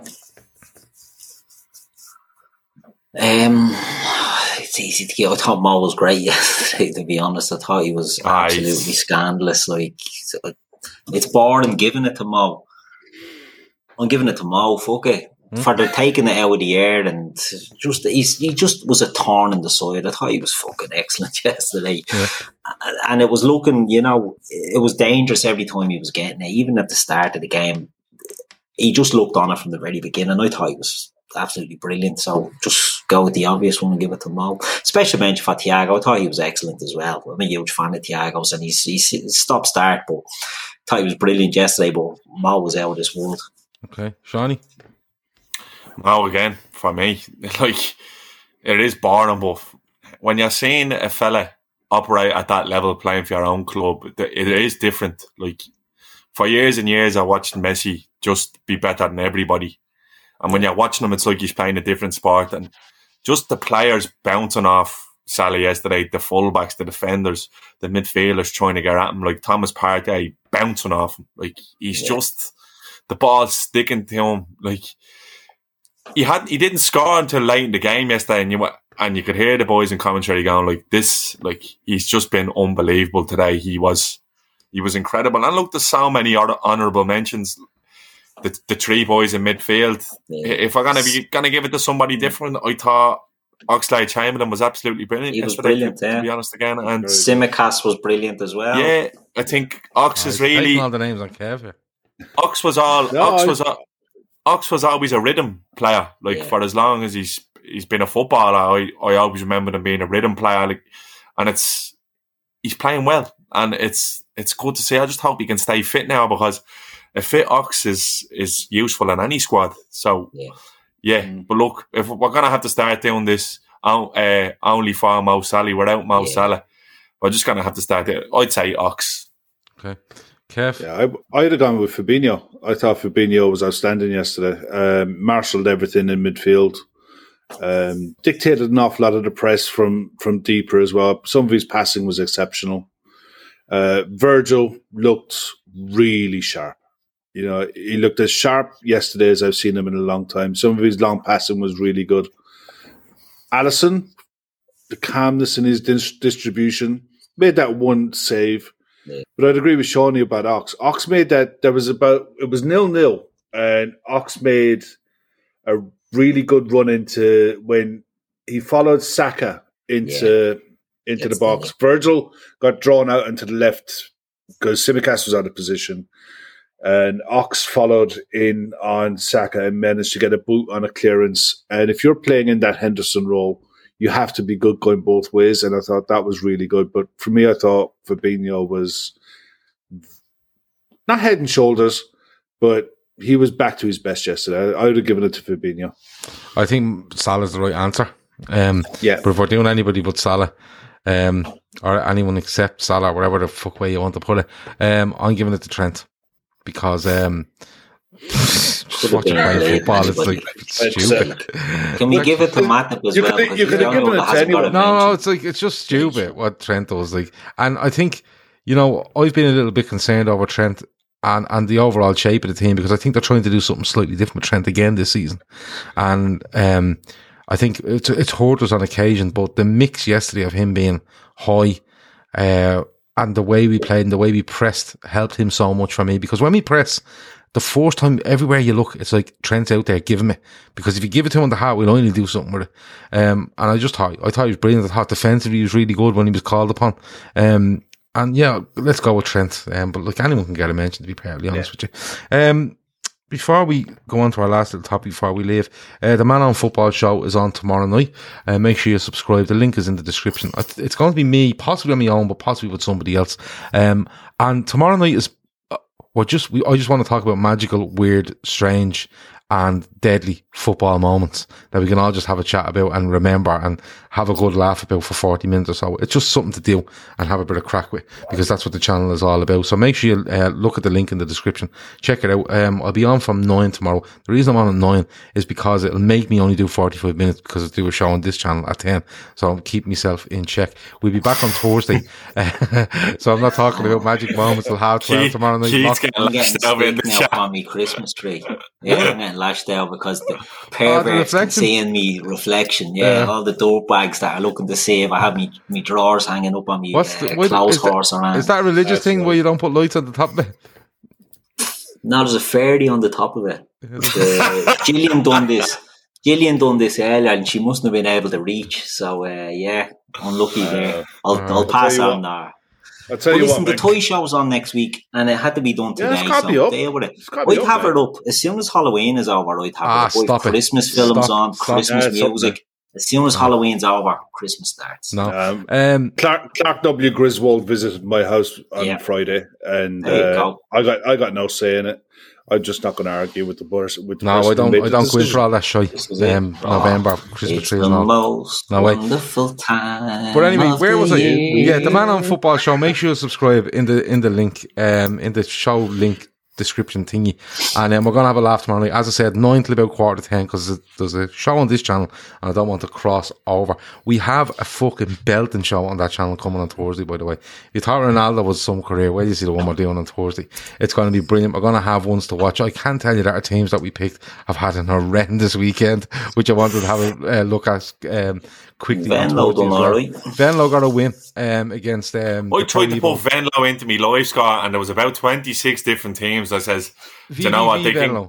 It's easy to get. I thought Mo was great yesterday, to be honest. I thought he was absolutely scandalous. Like, it's boring giving it to Mo. I'm giving it to Mo, fuck it. For the taking it out of the air, and he just was a thorn in the side. I thought he was fucking excellent yesterday. And it was looking, it was dangerous every time he was getting it. Even at the start of the game, he just looked on it from the very beginning. I thought he was absolutely brilliant. So just go with the obvious one and give it to Mo. Special mention for Thiago. I thought he was excellent as well. I'm a huge fan of Thiago's, and he's stop-start, but I thought he was brilliant yesterday, but Mo was out of this world. Okay. Shawnee? Mo again, for me. Like, it is boring, but when you're seeing a fella operate at that level playing for your own club, it is different. Like, for years and years, I watched Messi just be better than everybody. And when you're watching him, it's like he's playing a different sport. And just the players bouncing off Salah yesterday, the fullbacks, the defenders, the midfielders trying to get at him, like Thomas Partey bouncing off him. Like, he's just, the ball sticking to him. Like, he didn't score until late in the game yesterday, and you could hear the boys in commentary going like this, like, he's just been unbelievable today. He was incredible. And look, there's so many other honourable mentions. The three boys in midfield. If I'm gonna give it to somebody different, I thought Oxlade-Chamberlain was absolutely brilliant. He was brilliant, to be honest again. And Tsimikas was brilliant as well. Yeah, I think Ox is really all the names on Kev here. Ox was always a rhythm player. Like, for as long as he's been a footballer, I always remember him being a rhythm player. Like, and he's playing well, and it's good to see. I just hope he can stay fit now, because a fit Ox is useful in any squad. So, but look, if we're going to have to start doing this only for Mo Salah, without Mo Salah, we're just going to have to start there. I'd say Ox. Okay. Kev? Yeah, I'd have gone with Fabinho. I thought Fabinho was outstanding yesterday. Marshalled everything in midfield. Dictated an awful lot of the press from deeper as well. Some of his passing was exceptional. Virgil looked really sharp. He looked as sharp yesterday as I've seen him in a long time. Some of his long passing was really good. Alisson, the calmness in his distribution. Made that one save. Yeah. But I'd agree with Shawnee about Ox. Ox made that, it was 0-0, and Ox made a really good run into when he followed Saka into the box. Virgil got drawn out into the left because Tsimikas was out of position. And Ox followed in on Saka and managed to get a boot on a clearance. And if you're playing in that Henderson role, you have to be good going both ways. And I thought that was really good. But for me, I thought Fabinho was not head and shoulders, but he was back to his best yesterday. I would have given it to Fabinho. I think Salah's the right answer. But if we're doing anybody but Salah, or anyone except Salah, whatever the fuck way you want to put it, I'm giving it to Trent. Because just watching football, it's like stupid. Can we give it to Matip as well? You could have given it to anyone. No, it's just stupid what Trent does. Like, and I think, I've been a little bit concerned over Trent and the overall shape of the team, because I think they're trying to do something slightly different with Trent again this season. And I think it's hurt us on occasion, but the mix yesterday of him being high, and the way we played and the way we pressed helped him so much for me. Because when we press, the first time, everywhere you look, it's like Trent's out there, give him it. Because if you give it to him on the heart, we'll only do something with it. And I thought he was brilliant. I thought defensively he was really good when he was called upon. And yeah, let's go with Trent. But like, anyone can get a mention, to be perfectly honest with you. Before we go on to our last little topic before we leave, the Man on Football show is on tomorrow night. Make sure you subscribe. The link is in the description. It's going to be me, possibly on my own, but possibly with somebody else. And tomorrow night is, I just want to talk about magical, weird, strange, and deadly football moments that we can all just have a chat about and remember and have a good laugh about for 40 minutes or so. It's just something to do and have a bit of crack with, because that's what the channel is all about. So make sure you look at the link in the description. Check it out. I'll be on from 9 tomorrow. The reason I'm on at 9 is because it'll make me only do 45 minutes because I do a show on this channel at 10. So I'll keep myself in check. We'll be back on Thursday. So I'm not talking about magic moments till 12:30 tomorrow night. Keith's getting lashed out in the chat on my Christmas tree. Yeah, I'm getting lashed out because the perverts can see in me reflection. Yeah, all the dope bags that are looking to save. I have me drawers hanging up on me clothes horse around. Is that a religious thing where you don't put lights on the top of it? No, there's a fairy on the top of it. Gillian done this earlier and she mustn't have been able to reach. So unlucky there. I'll pass on now. I'll tell you listen, the toy show's on next week and it had to be done today. So deal with it. I'd have it up as soon as Halloween is over. I'd have it up. Christmas films on, Christmas music. As soon as Halloween's over, Christmas starts. No. Clark W. Griswold visited my house on Friday, and I got no say in it. I'm just not going to argue with the person. I don't go in for all that shit. November, Christmas tree and all. Most wonderful time. But anyway, where was I? Yeah, the Man on Football show. Make sure you subscribe in the link, in the show link description thingy, and we're going to have a laugh tomorrow night. As I said, 9 till about 9:45, because there's a show on this channel and I don't want to cross over. We have a fucking belting show on that channel coming on Thursday, by the way. If you thought Ronaldo was some career, where do you see the one we're doing on Thursday? It's going to be brilliant. We're going to have ones to watch. I can tell you that our teams that we picked have had an horrendous weekend, which I wanted to have a look at quickly. Venlo done alright. Venlo got a win against I tried to put Venlo into me live score and there was about 26 different teams. I says, do you know what,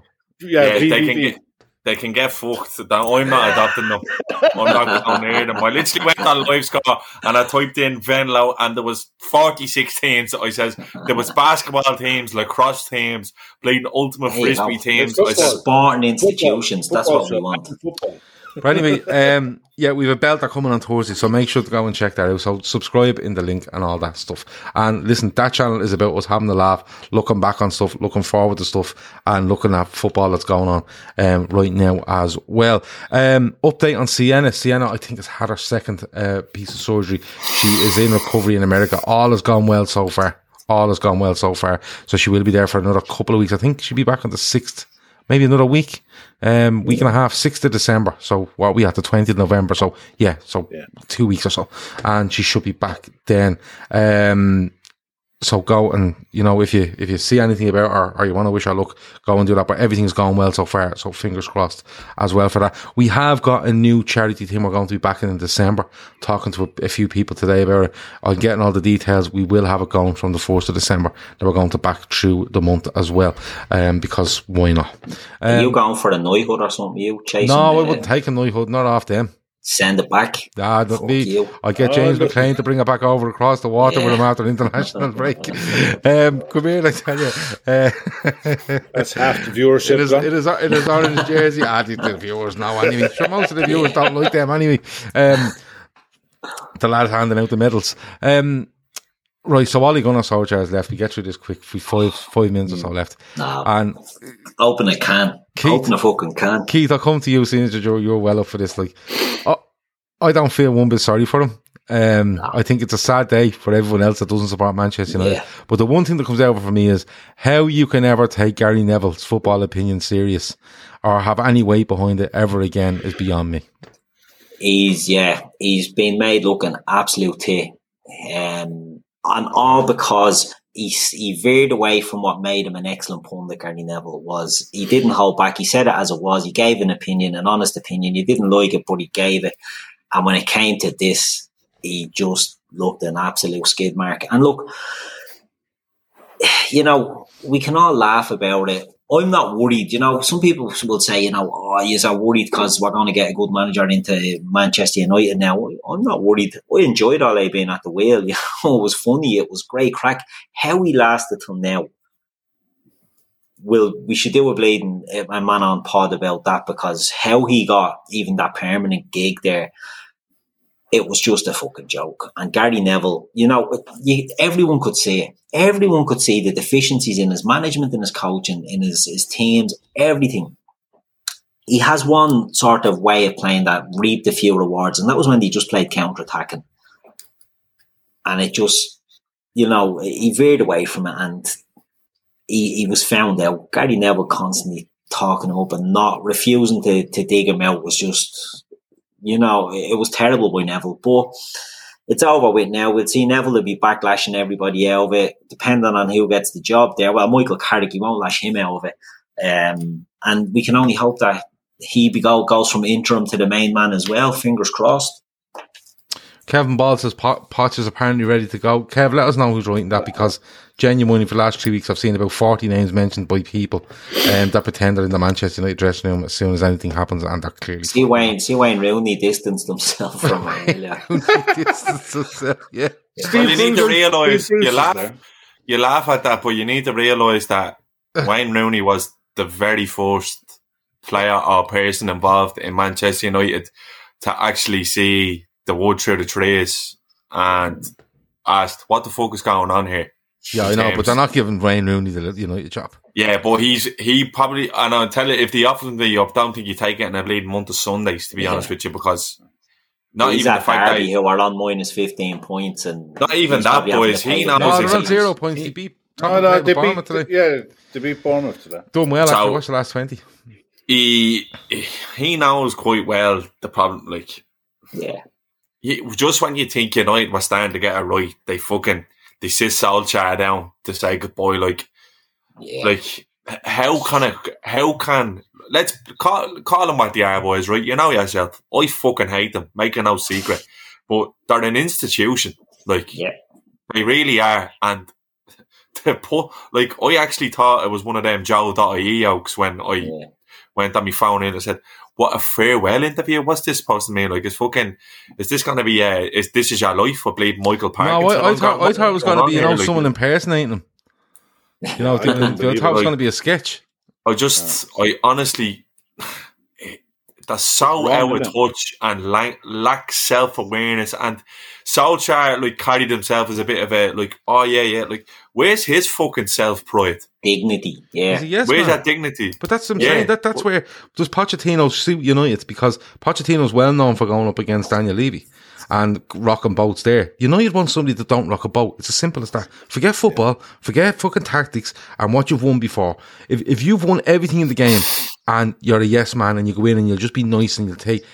they can get fucked. I'm not adopting them. I'm not going near them. I literally went on live score and I typed in Venlo and there was 46 teams. I says there was basketball teams, lacrosse teams, playing ultimate frisbee teams. I says Spartan institutions. That's what we want. But anyway, we have a belter coming on Thursday, so make sure to go and check that out. So subscribe in the link and all that stuff. And listen, that channel is about us having a laugh, looking back on stuff, looking forward to stuff, and looking at football that's going on right now as well. Update on Sienna. Sienna, I think, has had her second piece of surgery. She is in recovery in America. All has gone well so far. So she will be there for another couple of weeks. I think she'll be back on the 6th. Maybe another week and a half, 6th of December. So what we had the 20th of November. So 2 weeks or so. And she should be back then. So go and, if you see anything about her or you want to wish her luck, go and do that. But everything's going well so far. So fingers crossed as well for that. We have got a new charity team we're going to be back in December, talking to a few people today about it. I'm getting all the details. We will have it going from the 1st of December. Then we're going to back through the month as well. Because why not? Are you going for a knighthood or something? You chasing? No, I wouldn't take a knighthood, not off them. Send it back. Not me. I get James McLean to bring it back over across the water with him after an international break. Come here, I tell you. That's half the viewership. It is orange jersey. The viewers know anyway. Sure, most of the viewers don't like them anyway. The lad handing out the medals. Right, so Ole Gunnar Solskjaer is left. We get through this quick. We've 5 minutes or so left. No. And open a can. Keith, open a fucking can. Keith, I'll come to you since you're well up for this. I don't feel one bit sorry for him. I think it's a sad day for everyone else that doesn't support Manchester United. Yeah. But the one thing that comes out for me is how you can ever take Gary Neville's football opinion serious or have any weight behind it ever again is beyond me. He's been made look an absolute tit. And all because he veered away from what made him an excellent pundit. Gary Neville was. He didn't hold back. He said it as it was. He gave an opinion, an honest opinion. He didn't like it, but he gave it. And when it came to this, he just looked an absolute skid mark. And look, we can all laugh about it. I'm not worried. Some people will say, you're worried because we're going to get a good manager into Manchester United now. I'm not worried. I enjoyed Ole being at the wheel. It was funny. It was great crack. How he lasted till now. We should do a man on pod about that, because how he got even that permanent gig there, it was just a fucking joke. And Gary Neville, everyone could see it. Everyone could see the deficiencies in his management, in his coaching, in his teams, everything. He has one sort of way of playing that reaped a few rewards, and that was when he just played counter-attacking. And it just, he veered away from it, and he was found out. Gary Neville constantly talking him up and not refusing to dig him out was just... it was terrible by Neville, but it's over with now. We'll see Neville will be backlashing everybody out of it, depending on who gets the job there. Well, Michael Carrick, he won't lash him out of it. And we can only hope that he goes from interim to the main man as well. Fingers crossed. Kevin Ball says Poch is apparently ready to go. Kev, let us know who's writing that, because genuinely for the last 3 weeks I've seen about 40 names mentioned by people that pretend they're in the Manchester United dressing room as soon as anything happens, and that clearly... See Wayne Rooney distanced himself from Australia. Yeah. Well, you need to realise, you laugh at that, but you need to realise that Wayne Rooney was the very first player or person involved in Manchester United to actually see the wood through the trees and asked, what the fuck is going on here? Yeah, I know, but they're not giving Wayne Rooney the United job. Yeah, but he probably, and I'll tell you, if they offered him the job, I don't think you take it in a bleeding month of Sundays, to be honest with you, because not he's even the fact Derby, who are on minus 15 points, and not even that, boys. He knows. No, they're on 0 points. He beat Bournemouth today. Yeah, they beat Bournemouth today. Done well after watch the last 20. He knows quite well the problem. Just when you think United was starting to get it right, they sit Solskjaer down to say goodbye. How can let's call them what they are, boys, right? You know yourself. I fucking hate them, making no secret. But they're an institution. They really are. And to put, I actually thought it was one of them Joe.ie jokes when I went on my phone in and said, what a farewell interview. What's this supposed to mean? Is this going to be, this is your life, I believe, Michael Parkinson? No, I thought it was going to be, someone impersonating him. I thought it was going to be a sketch. I honestly, they're so out of touch and lack self-awareness. And Solskjaer, carried himself as a bit of a, where's his fucking self-pride? Dignity, yeah. Yes, where's that dignity? But that's what I'm saying. That's where does Pochettino suit United, because Pochettino's well known for going up against Daniel Levy and rocking boats there. United want somebody that don't rock a boat. It's as simple as that. Forget football, forget fucking tactics and what you've won before. If you've won everything in the game and you're a yes man and you go in and you'll just be nice and you'll take,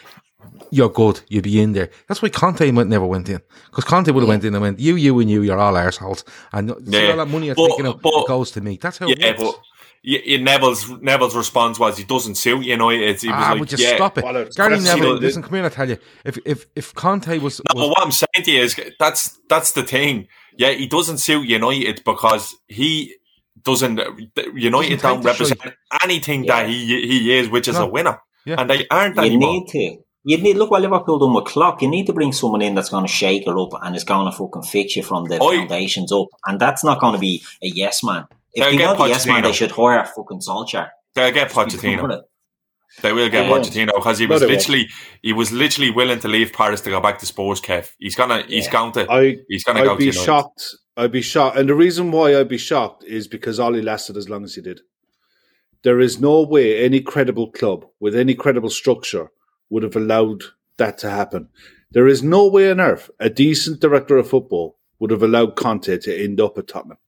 you're good, you'll be in there. That's why Conte never went in. Because Conte would have went in and went, you, and you, you're all arseholes. And see all that money you're taking out, it goes to me. That's how it works. But Neville's response was, he doesn't suit United. He was like, would you stop it? Gary Neville, listen, come here, I tell you. If Conte was... what I'm saying to you is, that's the thing. Yeah, he doesn't suit United because he doesn't... United don't represent anything that he is, which is a winner. Yeah. And they aren't anymore. You need look what Liverpool done with Klopp. You need to bring someone in that's going to shake it up and is going to fucking fix you from the foundations up. And that's not going to be a yes man. If they got the yes man, they should hire fucking Solskjaer. They'll get Pochettino. They will get Pochettino because he was literally willing to leave Paris to go back to Spurs. Kev, he's gonna go to United. I'd be shocked, and the reason why I'd be shocked is because Ollie lasted as long as he did. There is no way any credible club with any credible structure would have allowed that to happen. There is no way on earth a decent director of football would have allowed Conte to end up at Tottenham.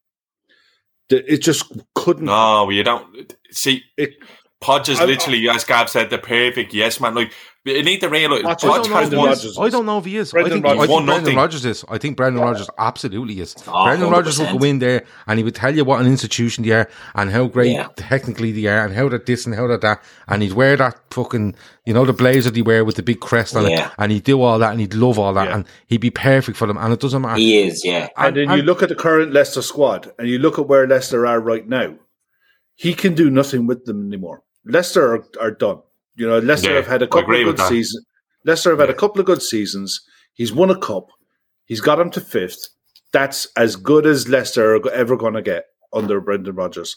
It just couldn't. No, you don't see. Podge is literally, as Gab said, the perfect yes man. Like, you need to realise. I don't know if he is. I think Brendan Rodgers is. I think Brendan Rodgers absolutely is. Brendan Rodgers will go in there and he would tell you what an institution they are and how great technically they are and how they're this and how they're that. And he'd wear that fucking, the blazer they wear with the big crest on it. And he'd do all that and he'd love all that and he'd be perfect for them. And it doesn't matter. He is, yeah. And then you look at the current Leicester squad and you look at where Leicester are right now. He can do nothing with them anymore. Leicester are done. Leicester have had a couple of good seasons. Leicester have had a couple of good seasons. He's won a cup. He's got him to 5th. That's as good as Leicester are ever going to get under Brendan Rodgers.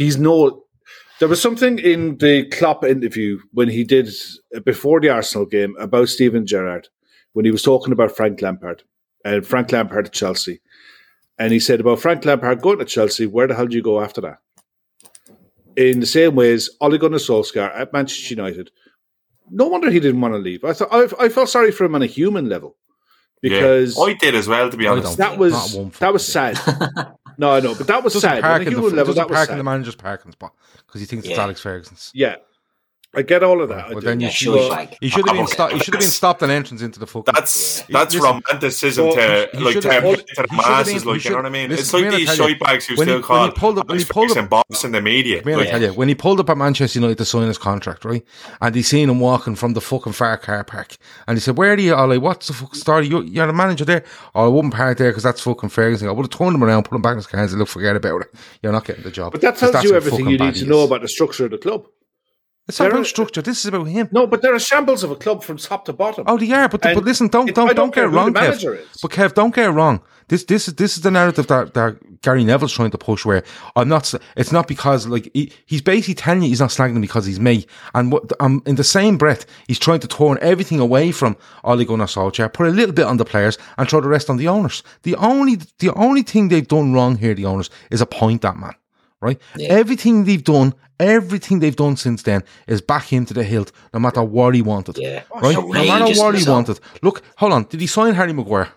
There was something in the Klopp interview when he did before the Arsenal game about Steven Gerrard when he was talking about Frank Lampard and Frank Lampard at Chelsea. And he said about Frank Lampard going to Chelsea, where the hell do you go after that? In the same way as Ole Gunnar Solskjaer at Manchester United, no wonder he didn't want to leave. I felt sorry for him on a human level because I did as well. To be honest, that was sad. No, I know, but that was sad. On a human level, that was sad. In the manager's parking spot because he thinks it's Alex Ferguson's. Yeah. I get all of that. Well, then he should have been stopped. He should have been stopped an entrance into the fucking. That's romanticism to the masses. Like, you know what I mean? It's like these shitebags who still call and boss in the media. I tell you, when he pulled up at Manchester United to sign his contract, right, and he seen him walking from the fucking far car park, and he said, "Where are you, Ollie? What's the fucking story? You're the manager there." "Oh, I wouldn't park there because that's fucking Ferguson." I would have turned him around, put him back in his car, and said, "Look, forget about it. You're not getting the job." But that tells you everything you need to know about the structure of the club. It's not about structure. This is about him. No, but they're a shambles of a club from top to bottom. Oh, they are. But listen, don't get it wrong, Kev. But Kev, don't get it wrong. This is the narrative that Gary Neville's trying to push. Where it's not because he's basically telling you he's not slagging him because he's me. And in the same breath, he's trying to turn everything away from Ole Gunnar Solskjaer, put a little bit on the players, and throw the rest on the owners. The only thing they've done wrong here, the owners, is appoint that man. Right? Yeah. Everything they've done since then is back into the hilt, no matter what he wanted. Yeah. Right? No matter what he wanted. Look, hold on. Did he sign Harry Maguire?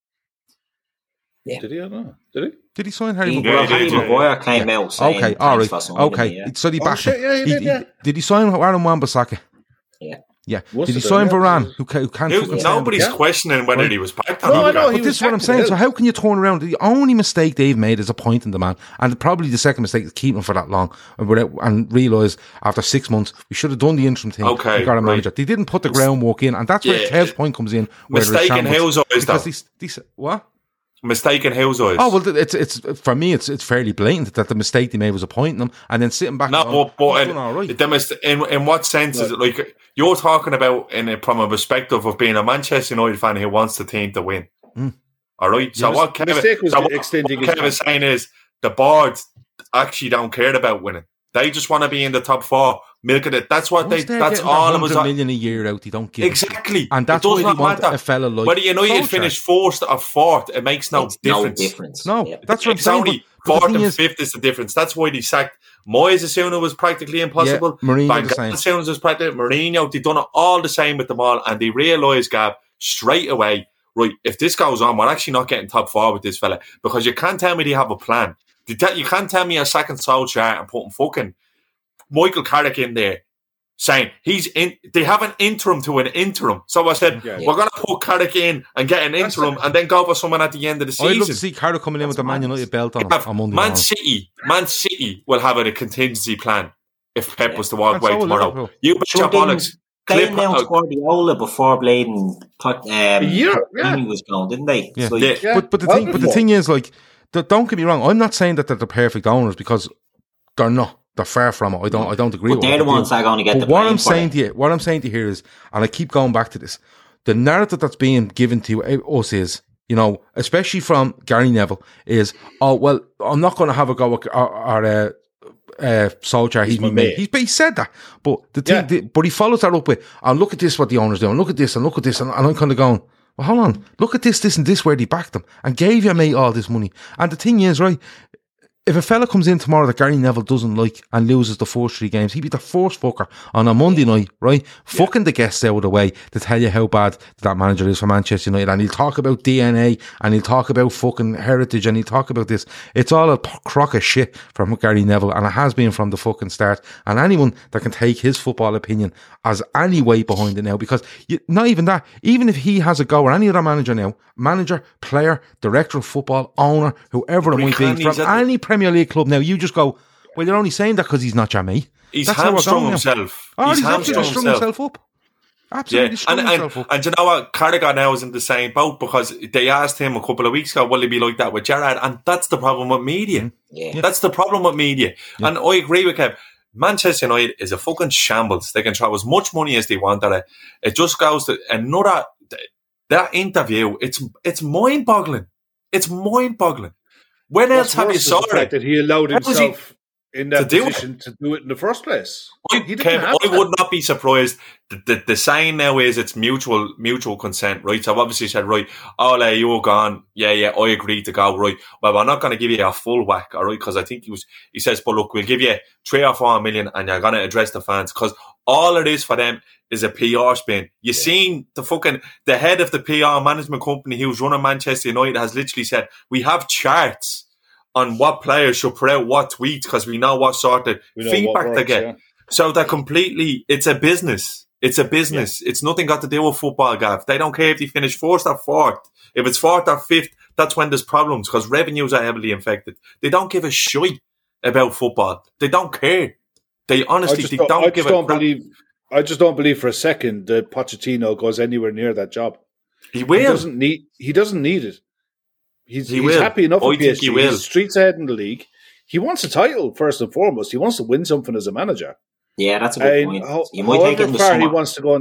Yeah. Did he or not? Did he? Did he sign Harry Maguire? Harry Maguire came out saying, okay, all right. Okay. So he backed him. Did he sign Aaron Wan-Bissaka? Yeah. Yeah. Did he sign Varane? Who can't? Nobody's questioning whether he was backed. No, but this is what I'm saying. So how can you turn around? The only mistake they've made is appointing the man, and probably the second mistake is keeping him for that long, and realise after 6 months we should have done the interim thing. Okay, we got a manager. They didn't put the groundwork in, and that's where Kev's point comes in. Mistaken whose eyes, though? What? Mistaken whose eyes? Oh well, it's for me. It's fairly blatant that the mistake they made was appointing them and then sitting back. No, but in what sense is it like you're talking about from a perspective of being a Manchester United fan who wants the team to win? All right. So what Kevin is saying is the board actually don't care about winning. They just want to be in the top 4, milking it. That's what that's all it was. $100 million a year out, they don't give exactly, and that's why they want a fella like whether United finish 4th or 4th. It makes no difference. No, that's what I'm saying. Only 4th and 5th is the difference. That's why they sacked Moyes as soon as it was practically impossible. Mourinho as soon as it was practically Mourinho. They've done it all the same with them all, and they realised, Gab, straight away. Right, if this goes on, we're actually not getting top 4 with this fella because you can't tell me they have a plan. You can't tell me a second Solskjaer and putting fucking Michael Carrick in there saying they have an interim to an interim. So I said, we're going to put Carrick in and get an interim and then go for someone at the end of the season. I'd love to see Carrick coming in with the Man United belt on Monday Man City will have a contingency plan if Pep was to walk away tomorrow. You bet your bollocks. Bladen down Guardiola before Bladen was gone, didn't they? Yeah. So, But the thing is, like, don't get me wrong, I'm not saying that they're the perfect owners, because they're not. They're far from it. I don't agree with it. But they're the ones that are going to get the blame. What I'm saying to you here is, and I keep going back to this, the narrative that's being given to us is, you know, especially from Gary Neville, is, oh, well, I'm not going to have a go at our Solskjaer. He's my mate. He said that. But but he follows that up with, and look at this, what the owners do, and look at this, and look at this, and I'm kind of going, well, hold on, look at this, and this, where they backed them and gave your mate all this money. And the thing is, right, if a fella comes in tomorrow that Gary Neville doesn't like and loses the first 3 games, he'd be the first fucker on a Monday night, right? Fucking the guests out of the way to tell you how bad that manager is for Manchester United. And he'll talk about DNA, and he'll talk about fucking heritage, and he'll talk about this. It's all a crock of shit from Gary Neville, and it has been from the fucking start. And anyone that can take his football opinion as any weight behind it now, because not even that, even if he has a go, or any other manager, player, director of football, owner, whoever it might be, from any Premier League club now, you just go, well, you're only saying that because he's not your mate. He's hamstrung himself. He's hamstrung himself up. Absolutely strung himself up. And you know what? Carragher now is in the same boat, because they asked him a couple of weeks ago, will he be like that with Gerrard? And that's the problem with media. That's the problem with media. And I agree with Kev. Manchester United is a fucking shambles. They can throw as much money as they want at it. It just goes to another... That interview, it's mind-boggling. It's mind-boggling. When else have you saw it? That he allowed himself in that position to do it in the first place. I would not be surprised. The saying now is it's mutual consent, right? So I've obviously said, right, Ole, you're gone. Yeah, I agree to go, right? Well, we're not going to give you a full whack, all right? Because I think he says, but look, we'll give you 3 or 4 million and you're going to address the fans. Because all it is for them is a PR spin. You seen the head of the PR management company who's running Manchester United has literally said, we have charts on what players should put out what tweets because we know what sort of feedback they get. Yeah. So they're it's a business. It's a business. Yeah. It's nothing got to do with football, Gav. They don't care if they finish 4th or 4th. If it's 4th or 5th, that's when there's problems because revenues are heavily affected. They don't give a shit about football. They don't care. They honestly don't give a crap. I just don't believe for a second that Pochettino goes anywhere near that job. He will. He doesn't need it. He's happy enough with PSG. He's streets ahead in the league. He wants a title first and foremost. He wants to win something as a manager. Yeah, that's a good point. However far he wants to go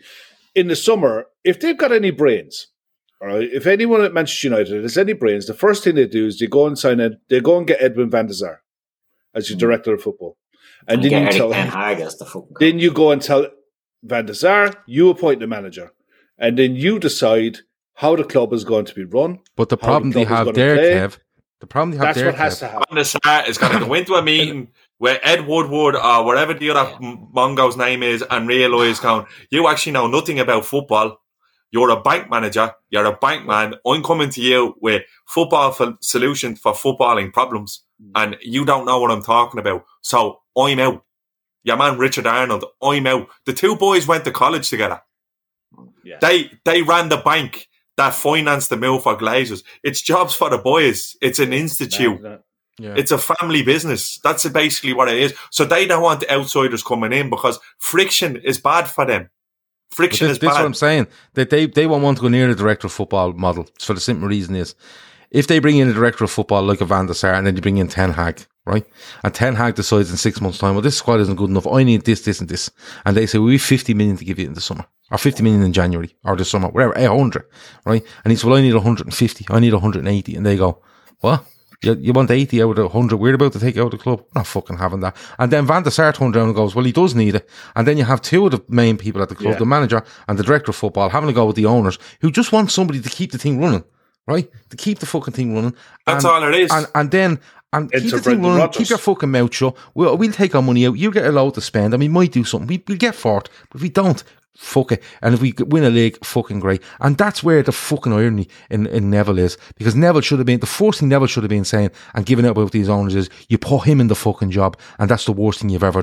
in the summer, if they've got any brains, all right, if anyone at Manchester United has any brains, the first thing they do is they go and get Edwin van der Sar as your director of football. And then you tell him. Then you go and tell Van der Sar, you appoint the manager. And then you decide how the club is going to be run. But the problem they have there, Kev, that's what has to happen. Van der Sar is going to go into a meeting where Ed Woodward or whatever the other Mongo's name is and realise, you actually know nothing about football. You're a bank manager. You're a bank man. I'm coming to you with football solutions for footballing problems. And you don't know what I'm talking about. So I'm out. Your man Richard Arnold, I'm out. The 2 boys went to college together. Yeah. They ran the bank that financed the mill for Glazers. It's jobs for the boys. It's an institute. Yeah. It's a family business. That's basically what it is. So they don't want outsiders coming in because friction is bad for them. Friction is bad. That's what I'm saying. That they won't want to go near the director of football model. For the simple reason is, if they bring in a director of football like a Van der Sar and then you bring in Ten Hag, right? And Ten Hag decides in 6 months' time, well, this squad isn't good enough. I need this, this, and this. And they say, we have 50 million to give you in the summer. Or 50 million in January. Or the summer. Whatever. 100. Right? And he says, well, I need 150. I need 180. And they go, what? You want 80 out of 100? We're about to take out the club. We're not fucking having that. And then Van der Sar turns around and goes, well, he does need it. And then you have 2 of the main people at the club, the manager and the director of football, having to go with the owners who just want somebody to keep the thing running. Right? To keep the fucking thing running. That's all it is. And keep the thing running, keep your fucking mouth shut. We'll take our money out. You get allowed to spend. We might do something. We'll get 4th. But if we don't, fuck it. And if we win a league, fucking great. And that's where the fucking irony in Neville is. Because Neville should have been, the first thing Neville should have been saying and giving out about these owners is, you put him in the fucking job and that's the worst thing you've ever done.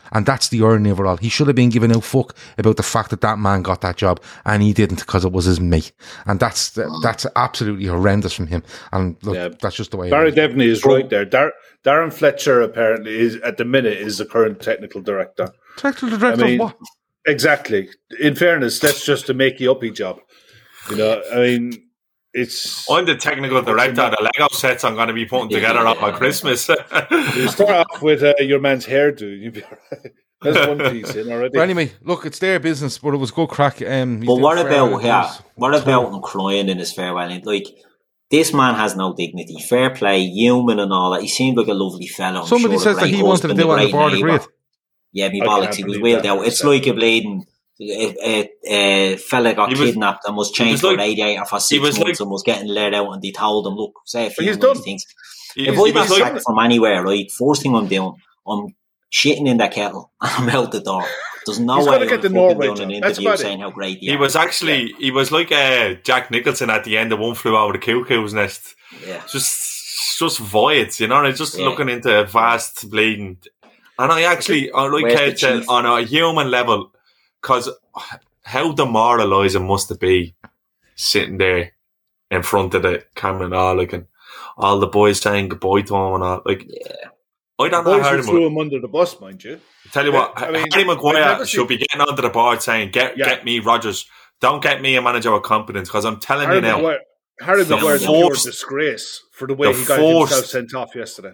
And that's the irony of it all. He should have been giving no fuck about the fact that man got that job, and he didn't because it was his mate. And that's absolutely horrendous from him. And look, that's just the way Barry it is. Devaney is right there. Darren Fletcher apparently is at the minute is the current technical director. Technical director of what? Exactly. In fairness, that's just a makey-uppy job. You know, I mean, I'm the technical director of the Lego sets I'm going to be putting together on Christmas. You start off with your man's hairdo. You'll be all right. There's one piece in already. But anyway, look, it's their business, but it was good crack. But what about him crying in his farewell? Like, this man has no dignity. Fair play, human and all that. He seemed like a lovely fellow. Somebody says that he wanted to do it on the board of grid. Yeah, me bollocks. He was wheeled out. It's like a bleeding fella got kidnapped and was chained for radiator for 6 months and was getting let out, and they told him, look, say a few of these things. If I got sacked from anywhere, right, first thing I'm doing, I'm shitting in that kettle and I'm out the door. There's no way I'm fucking doing an interview saying how great he was like Jack Nicholson at the end of One Flew Over the Cuckoo's Nest. Yeah. Just voids, you know, and just looking into a vast bleeding. And I like it on a human level, because how demoralising must it be sitting there in front of the camera and all, like, and all the boys saying goodbye to him and all. Like, I don't know how threw him under the bus, mind you. Tell you what, Harry Maguire should be getting onto the board saying, get me Rodgers. Don't get me a manager with competence, because I'm telling you now. Harry Maguire's a pure disgrace for the way he got himself sent off yesterday.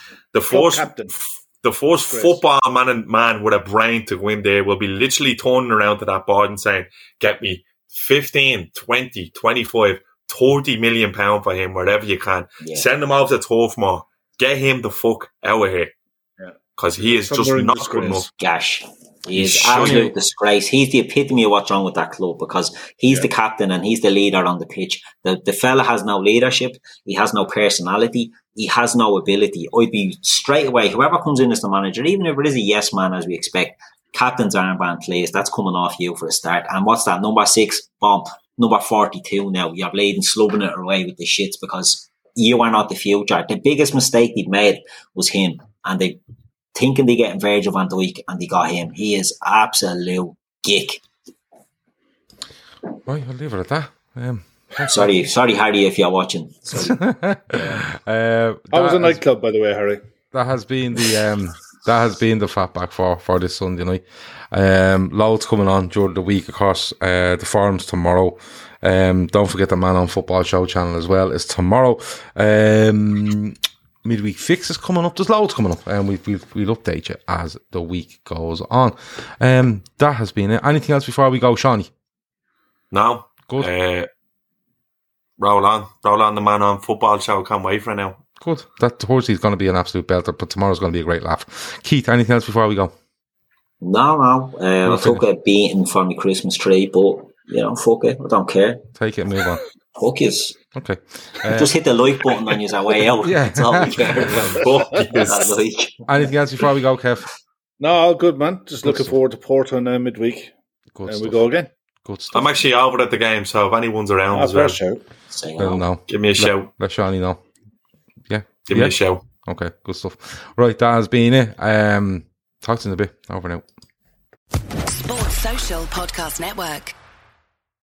The first football man with a brain to go in there will be literally turning around to that board and saying, get me 15, 20, 25, 30 million pounds for him, wherever you can. Yeah. Send him off the turf more. Get him the fuck out of here. Because he is just not good enough. Gosh. He is absolute disgrace. He's the epitome of what's wrong with that club, because he's the captain and he's the leader on the pitch. The fella has no leadership. He has no personality. He has no ability. I'd be straight away, whoever comes in as the manager, even if it is a yes man as we expect, captain's armband plays, that's coming off you for a start. And what's that? Number 6, bomb. Number 42 now. You're bleeding, slubbing it away with the shits, because you are not the future. The biggest mistake they've made was him. And they thinking they getting Virgil van Dijk, and they got him. He is absolute geek. Right, I'll leave it at that. Sorry, Harry, if you're watching. That was a nightclub, by the way, Harry. That has been the Fatback for this Sunday night. Loads coming on during the week, of course. The forums tomorrow. Don't forget the Man on Football Show channel as well. It's tomorrow. Midweek fix is coming up. There's loads coming up, and we'll update you as the week goes on. That has been it. Anything else before we go, Shawnee? No. Good. Roll on the Man on Football Show. Can't wait for it now. Good. That Horsey's going to be an absolute belter, but tomorrow's going to be a great laugh. Keith, anything else before we go? No. I took a beating for my Christmas tree, but fuck it. I don't care. Take it and move on. Fuck yes. Okay. Just hit the like button on your way out. Yeah. That's all we care about. Anything else before we go, Kev? No, all good, man. Just looking forward to Porto on midweek. Good and stuff. we go again. Good stuff. I'm actually over at the game, so if anyone's around as well, give me a shout. Let Shawnee know. Yeah. Give me a shout. Okay, good stuff. Right, that has been it. Talk to you in a bit. Over now. Sports Social Podcast Network.